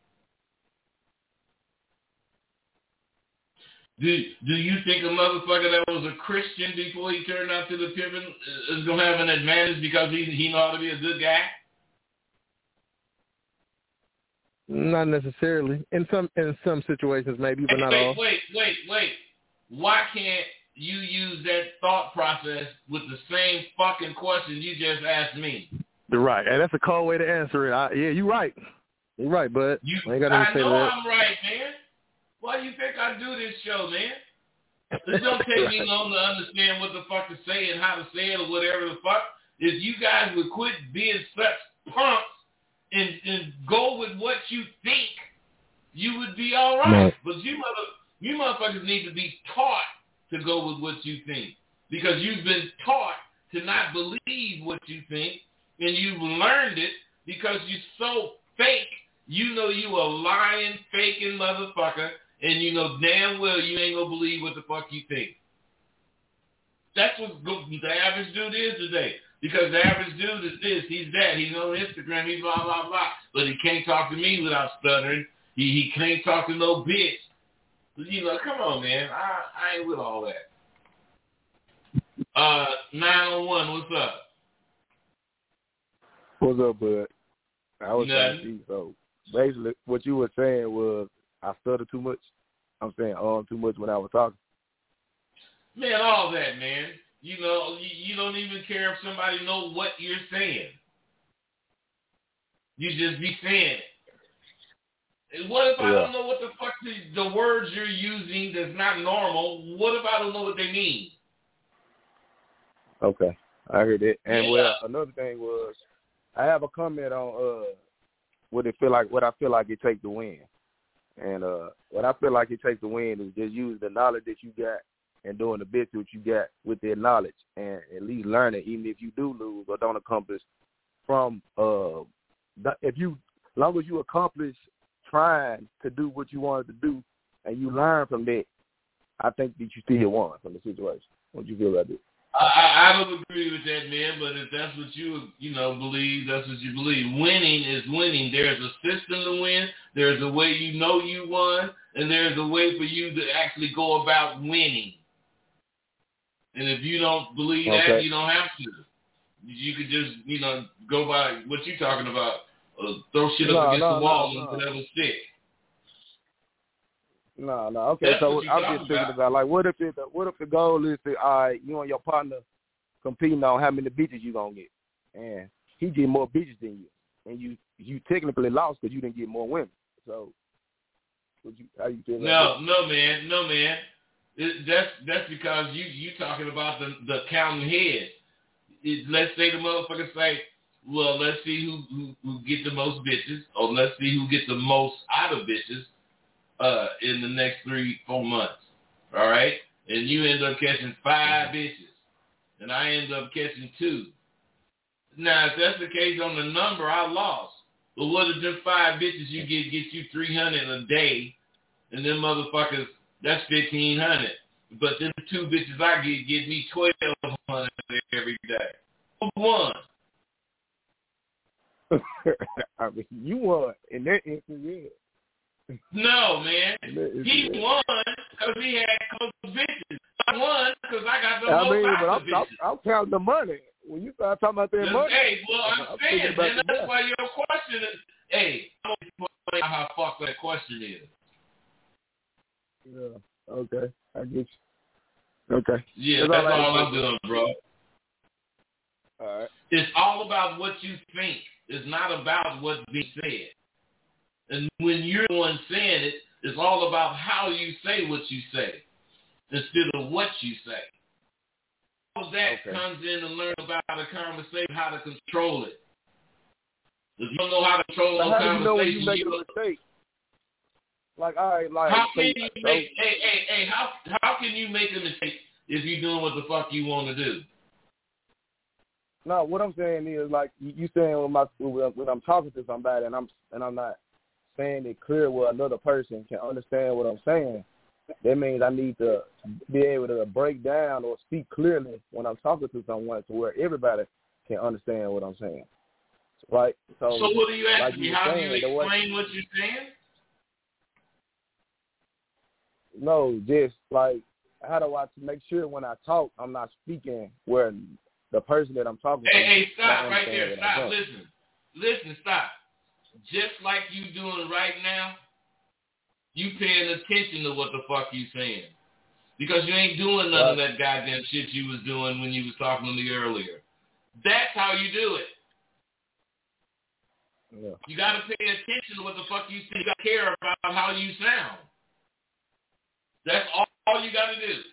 Do do you think a motherfucker that was a Christian before he turned out to the pimping is going to have an advantage because he he know how to be a good guy? Not necessarily. In some in some situations, maybe, but hey, not wait, all. Wait, wait, wait. Why can't you use that thought process with the same fucking question you just asked me? You're right. And that's a cold way to answer it. I, yeah, you're right. You're right, but you, I ain't got I to say know that. I'm right, man. Why do you think I do this show, man? It don't take me long to understand what the fuck to say and how to say it or whatever the fuck. If you guys would quit being such punks and, and go with what you think, you would be all right. No. But you mother, you motherfuckers need to be taught to go with what you think because you've been taught to not believe what you think, and you've learned it because you're so fake. You know you a lying, faking motherfucker. And you know damn well you ain't gonna believe what the fuck you think. That's what the average dude is today. Because the average dude is this, he's that, he's on Instagram, he's blah, blah, blah. But he can't talk to me without stuttering. He he can't talk to no bitch. But, you know, come on, man. I, I ain't with all that. Uh, nine oh one, what's up? What's up, bud? I was Nothing. trying to see, so basically what you were saying was I stutter too much. I'm saying um too much when I was talking. Man, all that, man. You know, you, you don't even care if somebody know what you're saying. You just be saying it. What if I yeah. don't know what the fuck the, the words you're using that's not normal? What if I don't know what they mean? Okay, I heard that. And yeah. well, another thing was I have a comment on uh what it feel like, what I feel like it takes to win. And uh, what I feel like it takes to win is just use the knowledge that you got and doing the best that you got with that knowledge and at least learn it, even if you do lose or don't accomplish from, uh, if you, as long as you accomplish trying to do what you wanted to do and you learn from that, I think that you still won from the situation. What do you feel about that? I, I don't agree with that, man, but if that's what you, you know, believe, that's what you believe. Winning is winning. There's a system to win. There's a way you know you won, and there's a way for you to actually go about winning. And if you don't believe okay. that, you don't have to. You could just, you know, go by what you're talking about. Uh, throw shit no, up against no, the wall no, and no. whatever stick. No, no. Okay, That's so what I'm talking just thinking about. about like, what if it, what if the goal is to, all right, you and your partner competing on how many bitches you gonna get, and he get more bitches than you, and you you technically lost because you didn't get more women. So, what you, how you feel about No, that? no, man, no, man. It, that's that's because you you talking about the the counting heads. It, let's say the motherfucker say, well, let's see who, who who get the most bitches, or let's see who get the most out of bitches uh, in the next three, four months. All right? And you end up catching five bitches, and I end up catching two. Now, if that's the case on the number, I lost. But what if them five bitches you get get you three hundred a day, and them motherfuckers, that's fifteen hundred. But them two bitches I get get me twelve hundred every day. Who won? I mean, you won in that instance, yeah. No, man. He won because he had close bitches. I won because I got the I most mean, out but of I'm, bitches. I'm, I'm counting the money. When you start talking about that money, Hey, well, I'm, I'm saying, man, that's that. why your question is, hey, I don't know how fucked that question is. Yeah, okay, I get you. Okay. Yeah, that's, that's all, all I'm doing, bro. All right. It's all about what you think. It's not about what's being said. And when you're the one saying it, it's all about how you say what you say instead of what you say. All that okay. comes in to learn about a conversation, how to control it. If you don't know how to control so a how conversation, do you know when you make you a mistake? Like, all right, like, how say, can you so, make? Hey, hey, hey! How how can you make a mistake if you're doing what the fuck you want to do? No, what I'm saying is, like, you, you saying when my when I'm talking to somebody and I'm and I'm not saying it clear where another person can understand what I'm saying. That means I need to be able to break down or speak clearly when I'm talking to someone to where everybody can understand what I'm saying. Right? So, so what are you asking like me? you How do saying, you explain way, what you're saying? No, just like how do I make sure when I talk I'm not speaking where the person that I'm talking hey, to. Hey, stop right understand there. Stop. Listen. Listen, stop. Just like you doing right now, you paying attention to what the fuck you saying. Because you ain't doing none right. of that goddamn shit you was doing when you was talking to me earlier. That's how you do it. Yeah. You got to pay attention to what the fuck you say. You got to care about how you sound. That's all, all you got to do.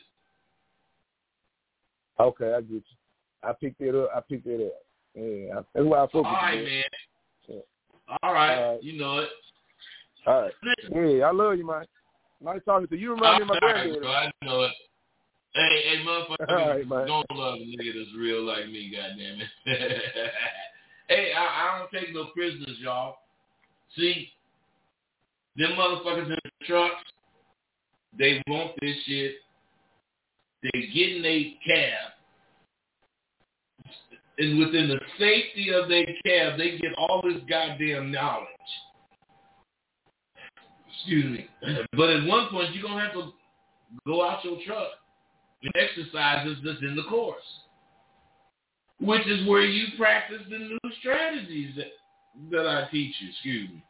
Okay, I get you. I picked it up. I picked it up. Yeah, that's why I focus. All right, man. man. Yeah. All right. All right. You know it. All right. Yeah, I love you, man. Nice talking to you. You remind me of my granddaddy. Right, I know it. Hey, hey, motherfucker, right, don't love a nigga that's real like me, goddamn it. Hey, I, I don't take no prisoners, y'all. See, them motherfuckers in the trucks, they want this shit. They get in their cab, and within the safety of their cab, they get all this goddamn knowledge. Excuse me. But at one point, you're going to have to go out your truck and exercises that's in the course, which is where you practice the new strategies that, that I teach you. Excuse me.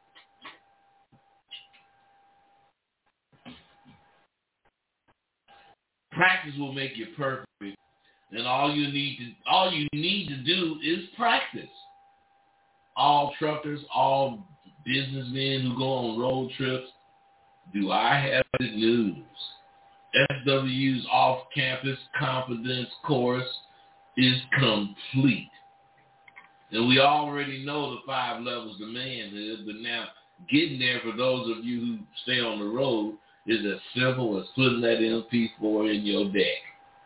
Practice will make you perfect, and all you need to all you need to do is practice. All truckers, all businessmen who go on road trips, do I have good news? S W's off-campus confidence course is complete. And we already know the five levels of manhood, but now getting there for those of you who stay on the road is as simple as putting that M P four in your deck.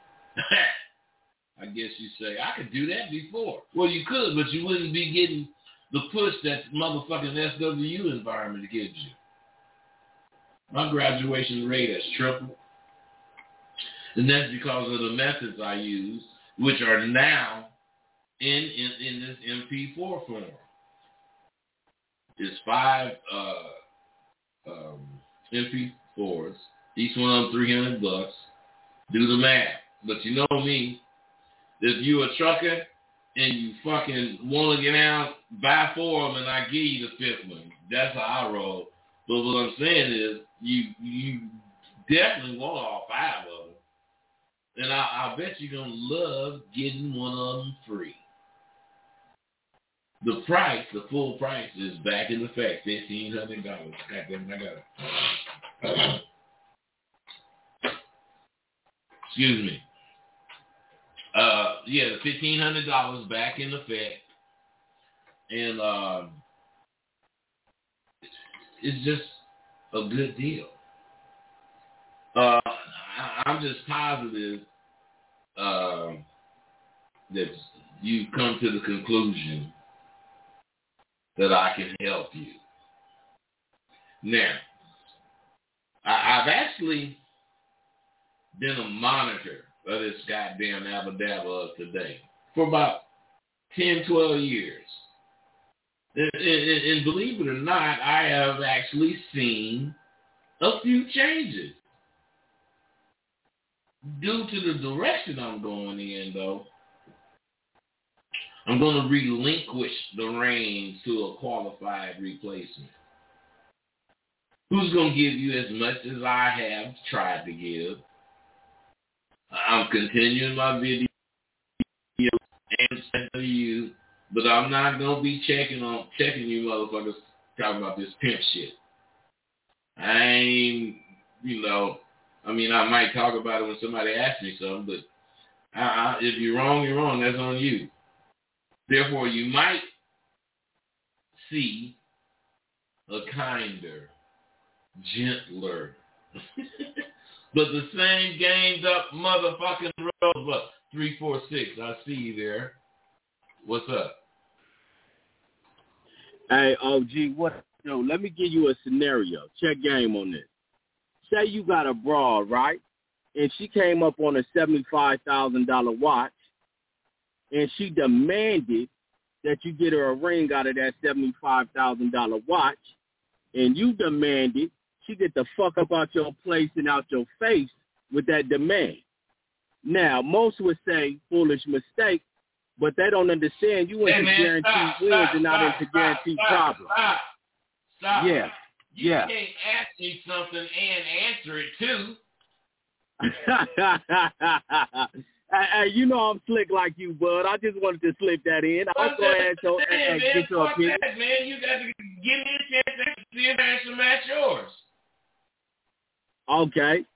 I guess you say, I could do that before. Well, you could, but you wouldn't be getting the push that motherfucking S W environment gives you. My graduation rate has tripled. And that's because of the methods I use, which are now in, in, in this M P four form. It's five uh, um, M P fours, each one of them three hundred bucks. Do the math. But you know me, if you a trucker and you fucking want to get out, buy four of them and I give you the fifth one. That's how I roll. But what I'm saying is, you you definitely want all five of them. And I, I bet you're going to love getting one of them free. The price, the full price, is back in effect, fifteen hundred dollars. Goddamn, I got it. Excuse me. Uh, yeah, the fifteen hundred dollars back in effect. And uh, it's just a good deal. Uh, I, I'm just positive uh, that you come to the conclusion that I can help you. Now, I, I've actually been a monitor of this goddamn Abba-Dabba of today for about ten, twelve years. And, and, and believe it or not, I have actually seen a few changes. Due to the direction I'm going in, though, I'm going to relinquish the reins to a qualified replacement. Who's going to give you as much as I have tried to give? I'm continuing my video and sending you, but I'm not gonna be checking on checking you motherfuckers talking about this pimp shit. I ain't, you know, I mean, I might talk about it when somebody asks me something, but I, I, if you're wrong, you're wrong. That's on you. Therefore, you might see a kinder, gentler, but the same gamed up motherfucking Rosebud. three four six, I see you there. What's up? Hey, O G, what? Yo, let me give you a scenario. Check game on this. Say you got a broad, right? And she came up on a seventy-five thousand dollars watch, and she demanded that you get her a ring out of that seventy-five thousand dollars watch, and you demanded she get the fuck up out your place and out your face with that demand. Now, most would say foolish mistake, but they don't understand you into hey, guaranteed stop, wins stop, and not stop, into guaranteed stop, problems. Stop, stop. Yeah, you yeah. can't ask me something and answer it too. hey, hey, you know I'm slick like you, bud. I just wanted to slip that in. I'll go ahead and, and, and get your opinion. That, man. You got to give me a chance to see if answer match yours. Okay.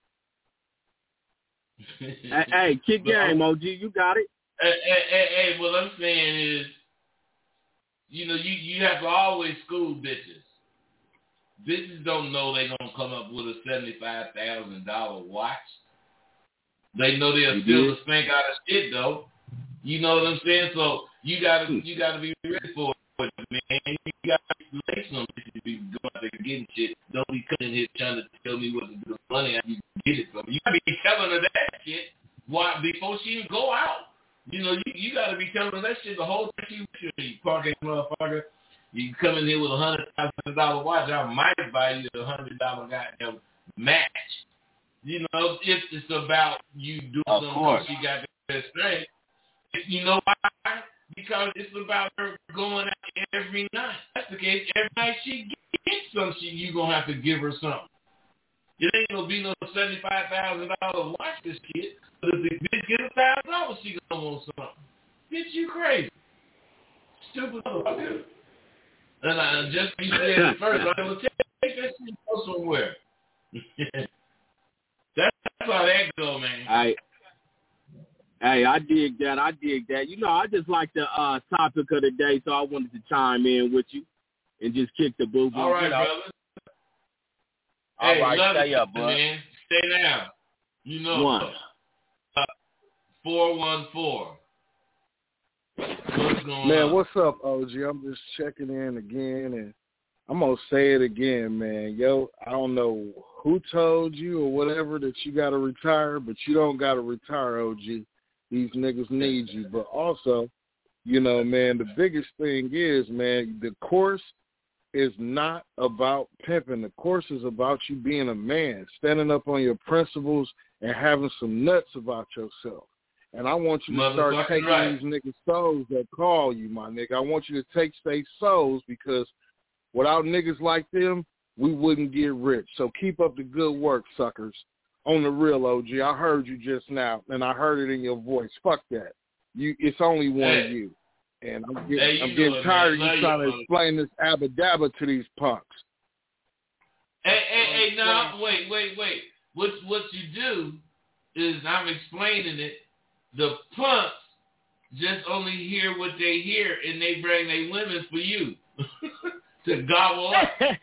hey, hey, kick game, O G. You got it. Hey, hey, hey, hey, what I'm saying is, you know, you, you have to always school bitches. Bitches don't know they're going to come up with a seventy-five thousand dollars watch. They know they'll steal the spank out of shit, though. You know what I'm saying? So you got to you gotta be ready for it, man. You got to make some bitches be going out there getting shit. Don't be coming here trying to tell me what to do with money after you get it from me. You got to be telling her that shit why, before she even go out. You know, you, you got to be telling her that shit the whole time she with you, you parking motherfucker. You come in here with a hundred thousand dollar watch, I might buy you a hundred dollar goddamn match. You know, if it's about you doing something she got that straight. You know why? Because it's about her going out every night. That's the case. Every night she gets something, she, you going to have to give her something. It ain't going to be no seventy-five thousand dollars watch this kid. But if the bitch get a thousand dollars, she going to want something. Bitch, you crazy. Stupid motherfucker. And I just be saying it first. I will take that shit and go somewhere. That's how that go, man. I, hey, I dig that. I dig that. You know, I just like the uh, topic of the day, so I wanted to chime in with you and just kick the boo-boo. All right, you know. brother. All hey, right, love stay it, up, bud. Man. Stay down. You know. One. Uh, four one four. What's going man, on? what's up, O G? I'm just checking in again, and I'm going to say it again, man. Yo, I don't know who told you or whatever that you got to retire, but you don't got to retire, O G. These niggas need you. But also, you know, man, the biggest thing is, man, the course is not about pimping. The course is about you being a man, standing up on your principles and having some nuts about yourself. And I want you to start taking right. these niggas' souls that call you, my nigga. I want you to take state souls because without niggas like them, we wouldn't get rich. So keep up the good work, suckers. On the real, O G. I heard you just now, and I heard it in your voice. Fuck that. You, it's only one hey. of you. And I'm getting, hey, I'm getting it, tired man. of you trying to explain this abba dabba to these punks. Hey, hey, hey, no, wait, wait, wait. What, what you do is I'm explaining it. The punks just only hear what they hear, and they bring their women for you to gobble up. hey,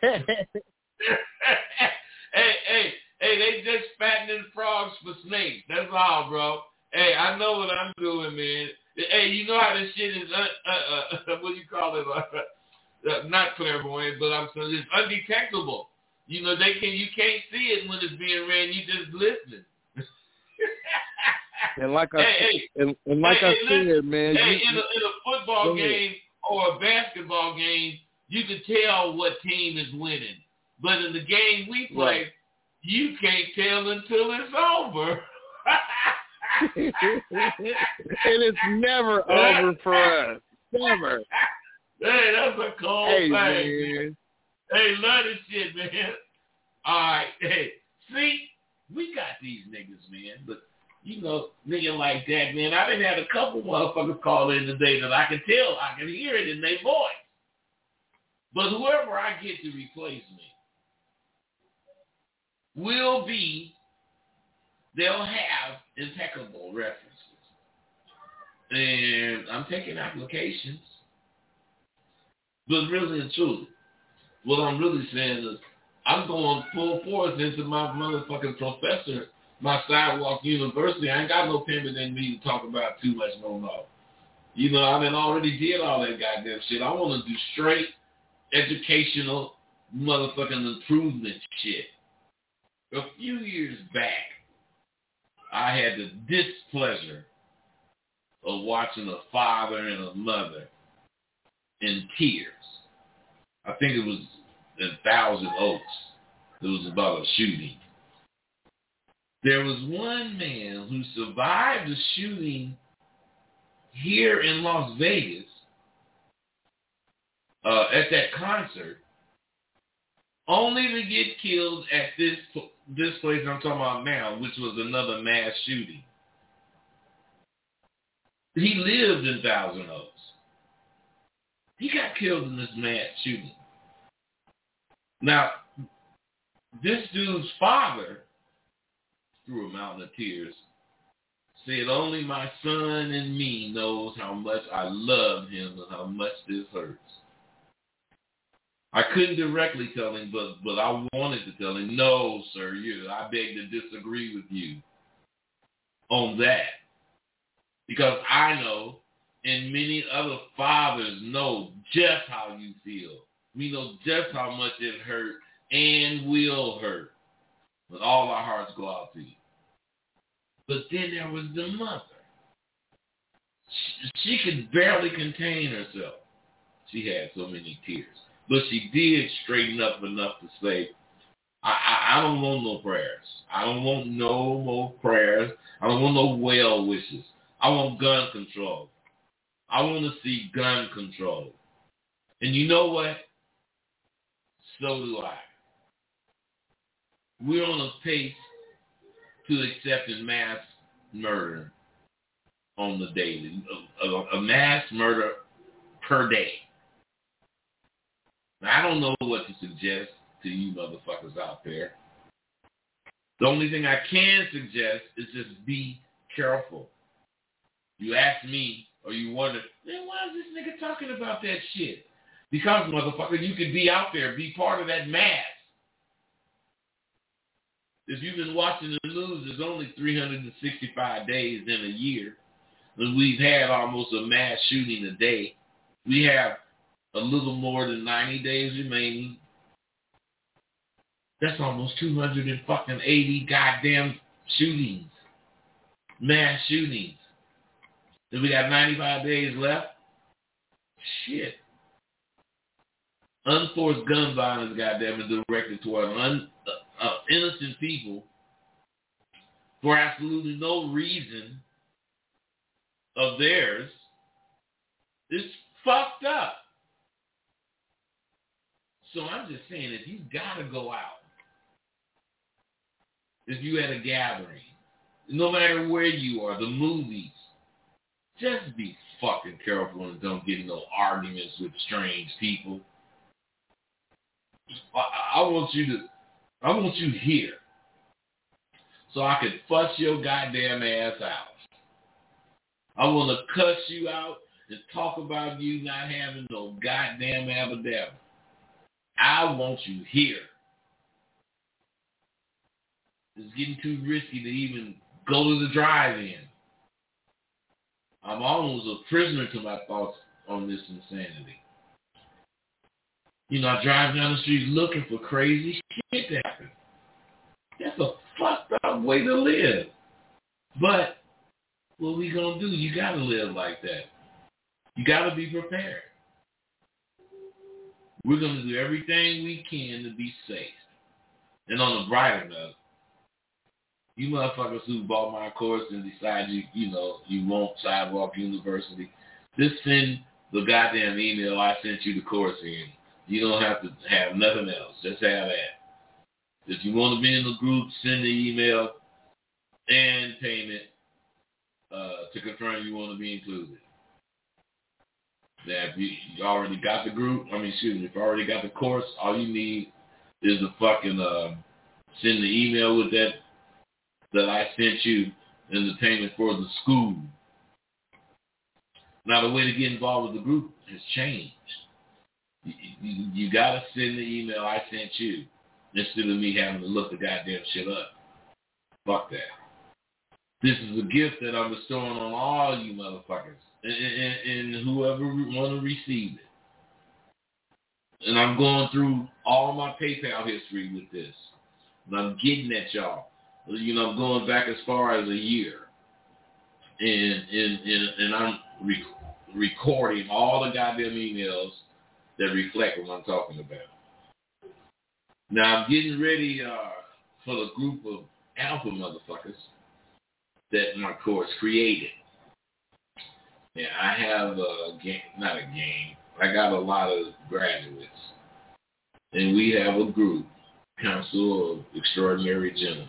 hey, hey, they just fattening frogs for snakes. That's all, bro. Hey, I know what I'm doing, man. Hey, you know how this shit is, uh, uh, uh, what do you call it? Uh, not clairvoyant, but I'm saying it's undetectable. You know, they can you can't see it when it's being ran. You just listening. And like I hey, said, hey, and, and like hey, I hey, said, listen, man, hey, you, in, a, in a football game or a basketball game, you can tell what team is winning. But in the game we play, right. you can't tell until it's over. And it's never over for us. Never. Hey, that's a cold hey, thing. Man. Hey, love this shit, man. All right. Hey, see, we got these niggas, man. But you know, nigga like that, man. I done had a couple motherfuckers call in today that I can tell, I can hear it in their voice. But whoever I get to replace me will be, they'll have impeccable references. And I'm taking applications. But really and truly, what I'm really saying is I'm going full force into my motherfucking professor, my sidewalk university. I ain't got no payment in me to talk about too much no more. You know, I done already did all that goddamn shit. I want to do straight educational motherfucking improvement shit. A few years back, I had the displeasure of watching a father and a mother in tears. I think it was in Thousand Oaks. It was about a shooting. There was one man who survived the shooting here in Las Vegas uh, at that concert, only to get killed at this this place I'm talking about now, which was another mass shooting. He lived in Thousand Oaks. He got killed in this mass shooting. Now, this dude's father, through a mountain of tears, said, only my son and me knows how much I love him and how much this hurts. I couldn't directly tell him, but, but I wanted to tell him, no, sir, you, I beg to disagree with you on that. Because I know, and many other fathers know just how you feel. We know just how much it hurt and will hurt. But all our hearts go out to you. But then there was the mother. She, she could barely contain herself. She had so many tears. But she did straighten up enough to say, I, I, I don't want no prayers. I don't want no more prayers. I don't want no well wishes. I want gun control. I want to see gun control. And you know what? So do I. We're on a pace to accepting mass murder on the daily. A, a, a mass murder per day. Now, I don't know what to suggest to you motherfuckers out there. The only thing I can suggest is just be careful. You ask me, or you wonder, man, why is this nigga talking about that shit? Because, motherfucker, you could be out there, be part of that mass. If you've been watching the news, there's only three hundred sixty-five days in a year. And we've had almost a mass shooting a day. We have a little more than ninety days remaining. That's almost two hundred eighty goddamn shootings. Mass shootings. If we got ninety-five days left, shit. Unforced gun violence, goddamn, is directed toward un, uh, uh, innocent people for absolutely no reason of theirs. It's fucked up. So I'm just saying, if you gotta go out, if you at a gathering, no matter where you are, the movies, just be fucking careful and don't get in no arguments with strange people. I, I want you to, I want you here so I can fuss your goddamn ass out. I want to cuss you out and talk about you not having no goddamn abadabba. I want you here. It's getting too risky to even go to the drive-in. I'm almost a prisoner to my thoughts on this insanity. You know, I drive down the street looking for crazy shit to happen. That's a fucked up way to live. But what we gonna do? You gotta live like that. You gotta be prepared. We're gonna do everything we can to be safe. And on the brighter note, you motherfuckers who bought my course and decide you, you know, you want Sidewalk University, just send the goddamn email I sent you the course in. You don't have to have nothing else. Just have that. If you want to be in the group, send the email. and payment uh, to confirm you want to be included. Now, if you, you already got the group, I mean, excuse me, if you already got the course, all you need is a fucking uh, send the email with that that I sent you and the payment for the school. Now, the way to get involved with the group has changed. You, you, you got to send the email I sent you instead of me having to look the goddamn shit up. Fuck that. This is a gift that I'm bestowing on all you motherfuckers and, and, and whoever want to receive it. And I'm going through all my PayPal history with this. And I'm getting at y'all. You know, I'm going back as far as a year. And and, and, and I'm re- recording all the goddamn emails that reflect what I'm talking about. Now, I'm getting ready uh, for the group of alpha motherfuckers that my course created. Yeah, I have a game, not a game. I got a lot of graduates. And we have a group, Council of Extraordinary Gentlemen.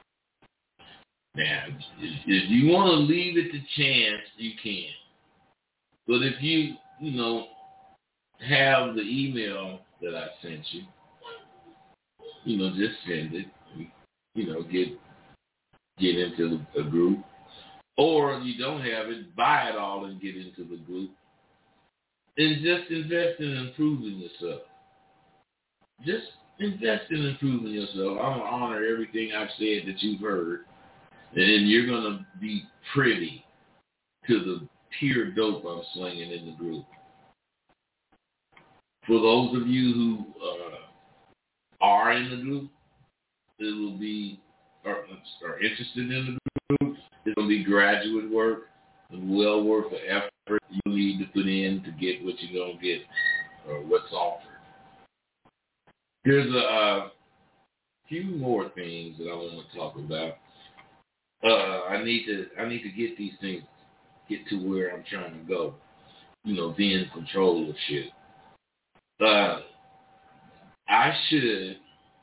Now, if you want to leave it to chance, you can. But if you, you know, have the email that I sent you, you know, just send it. You know, get get into a group. Or if you don't have it, buy it all and get into the group. And just invest in improving yourself. Just invest in improving yourself. I'm going to honor everything I've said that you've heard. And you're going to be privy to the pure dope I'm slinging in the group. For those of you who uh, are in the group, it will be, or are interested in the group, it's going to be graduate work and well worth the effort you need to put in to get what you're going to get or what's offered. Here's a uh, few more things that I want to talk about. Uh, I need to I need to get these things, get to where I'm trying to go. You know, be in control of shit. Uh, I should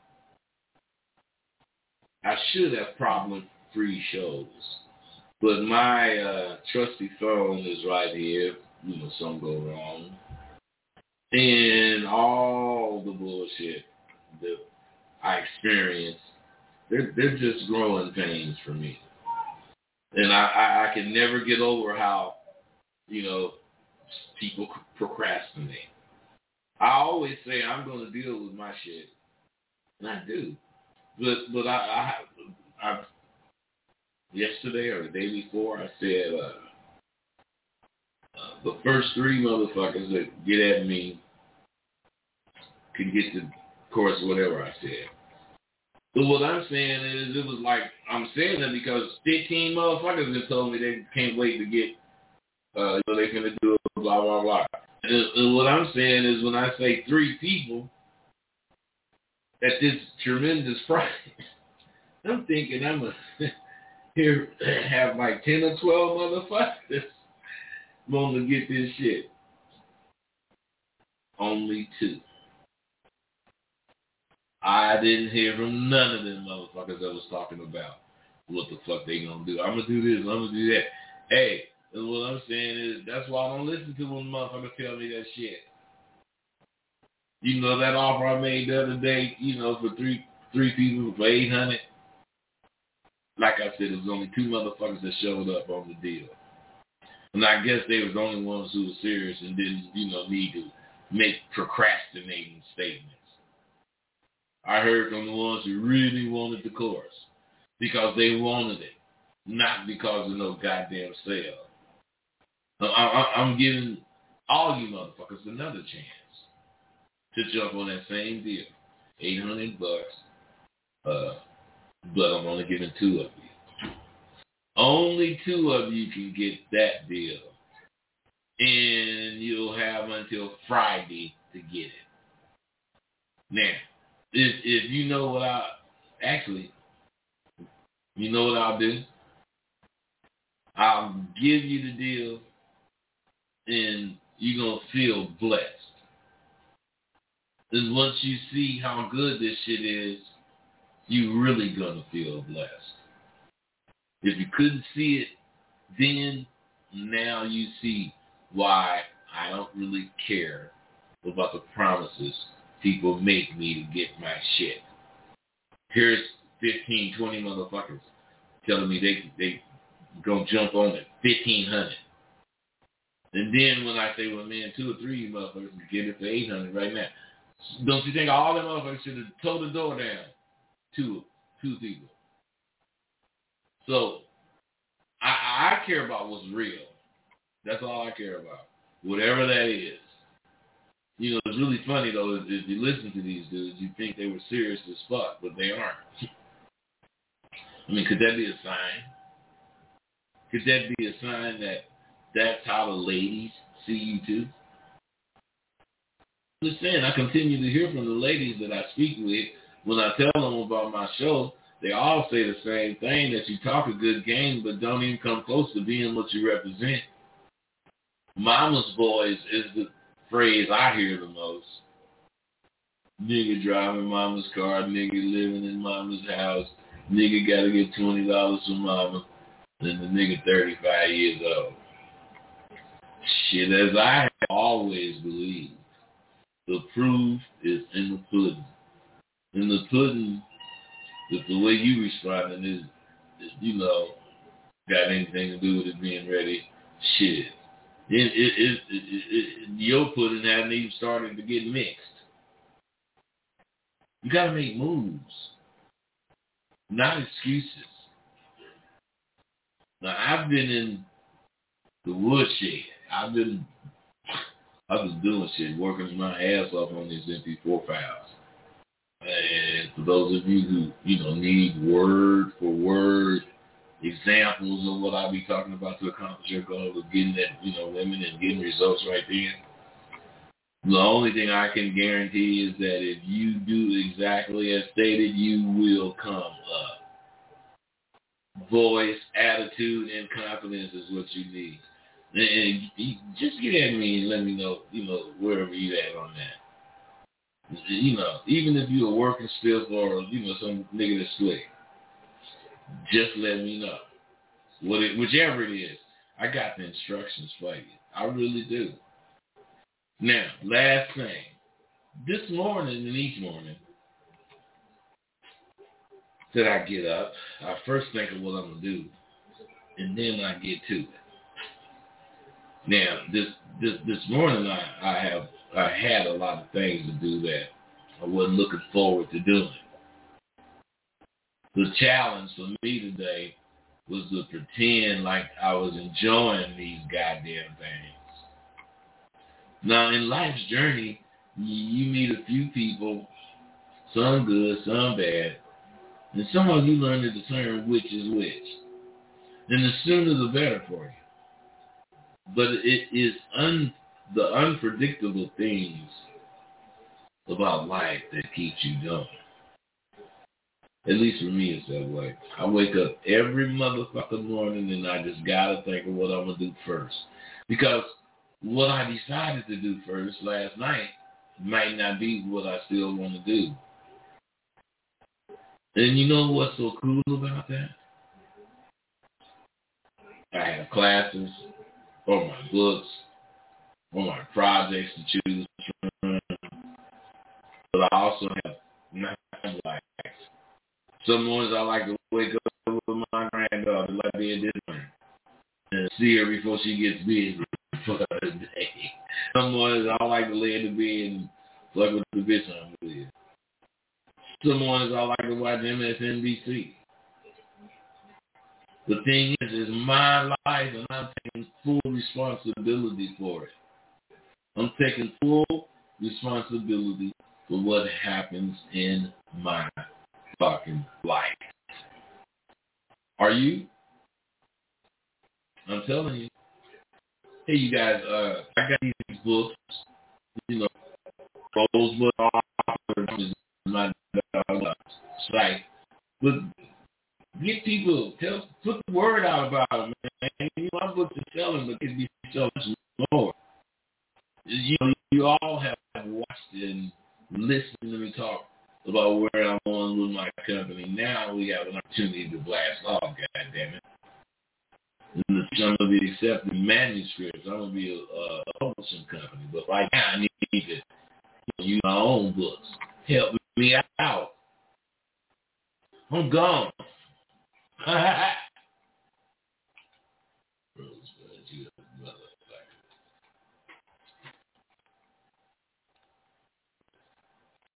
I should have problem-free shows, but my uh, trusty phone is right here. You know, something go wrong, and all the bullshit that I experience, they're they're just growing pains for me. And I, I, I can never get over how, you know, people procrastinate. I always say I'm going to deal with my shit, and I do. But but I, I, I yesterday or the day before I said uh, uh, the first three motherfuckers that get at me can get the course whatever I said. But what I'm saying is, it was like, I'm saying that because fifteen motherfuckers have told me they can't wait to get, uh, you know, they're going to do it, blah, blah, blah. And, and what I'm saying is, when I say three people at this tremendous price, I'm thinking I'm going to here have like ten or twelve motherfuckers wanting to get this shit. Only two. I didn't hear from none of them motherfuckers that was talking about what the fuck they gonna do. I'm gonna do this, I'm gonna do that. Hey, and what I'm saying is, that's why I don't listen to when motherfuckers tell me that shit. You know that offer I made the other day, you know, for three three people for eight hundred. Like I said, it was only two motherfuckers that showed up on the deal. And I guess they was the only ones who were serious and didn't, you know, need to make procrastinating statements. I heard from the ones who really wanted the course because they wanted it, not because of no goddamn sale. I, I, I'm giving all you motherfuckers another chance to jump on that same deal, eight hundred bucks. Uh, but I'm only giving two of you. Only two of you can get that deal, and you'll have until Friday to get it. Now, if if you know what I actually, you know what I'll do? I'll give you the deal, and you're gonna feel blessed. And once you see how good this shit is, you really gonna feel blessed. If you couldn't see it then, now you see why I don't really care about the promises people make me to get my shit. Here's fifteen, twenty motherfuckers telling me they they gonna jump on it, fifteen hundred. And then when I say, well, man, two or three motherfuckers can get it for eight hundred right now. Don't you think all them motherfuckers should have towed the door down? Two, two people. So I, I care about what's real. That's all I care about. Whatever that is. You know, it's really funny, though, if, if you listen to these dudes, you think they were serious as fuck, but they aren't. I mean, could that be a sign? Could that be a sign that that's how the ladies see you, too? I'm just saying, I continue to hear from the ladies that I speak with. When I tell them about my show, they all say the same thing, that you talk a good game, but don't even come close to being what you represent. Mama's boys is the phrase I hear the most. Nigga driving mama's car, nigga living in mama's house, nigga gotta get twenty dollars from mama, and the nigga thirty-five years old. Shit, as I have always believed, the proof is in the pudding. In the pudding, if the way you responding is, is, you know, got anything to do with it being ready, shit. It, it, it, it, it, your pudding hasn't even started to get mixed. You got to make moves, not excuses. Now, I've been in the woodshed. I've been, I've been doing shit, working my ass off on these M P four files. And for those of you who, you know, need word for word examples of what I'll be talking about to accomplish your goal of getting that, you know, women and getting results right then. The only thing I can guarantee is that if you do exactly as stated, you will come up. Voice, attitude, and confidence is what you need. And, and you just get at me and let me know, you know, wherever you at on that. You know, even if you're a working stiff or, you know, some nigga that's slick, just let me know. What it, whichever it is, I got the instructions for you. I really do. Now, last thing. This morning and each morning that I get up, I first think of what I'm going to do, and then I get to it. Now, this this this morning I, I have I had a lot of things to do that I wasn't looking forward to doing. The challenge for me today was to pretend like I was enjoying these goddamn things. Now, in life's journey, you meet a few people, some good, some bad, and somehow you learn to discern which is which. And the sooner the better for you. But it is un, the unpredictable things about life that keeps you going. At least for me, it's that way. I wake up every motherfucking morning and I just gotta think of what I'm gonna do first. Because what I decided to do first last night might not be what I still want to do. And you know what's so cool about that? I have classes, or my books, or my projects to choose from. But I also have nine lives. Some mornings I like to wake up with my granddaughter, like being this morning, and see her before she gets busy for the day. Some mornings I like to lay in the bed and fuck with the bitch I'm with. Some mornings I like to watch M S N B C. The thing is, it's my life, and I'm taking full responsibility for it. I'm taking full responsibility for what happens in my fucking life. Are you? I'm telling you. Hey, you guys, uh, I got these books, you know, Rosebud Author is my site. But get people, tell, put the word out about it, man. You know, my books are selling, but it be so much more. You know, you all have watched and listened to me talk about where I'm going with my company. Now we have an opportunity to blast off, goddammit. I'm gonna be accepting manuscripts. I'm gonna be a, a publishing company, but right now I need to use my own books. Help me out. I'm gone. Rosebud, you brother.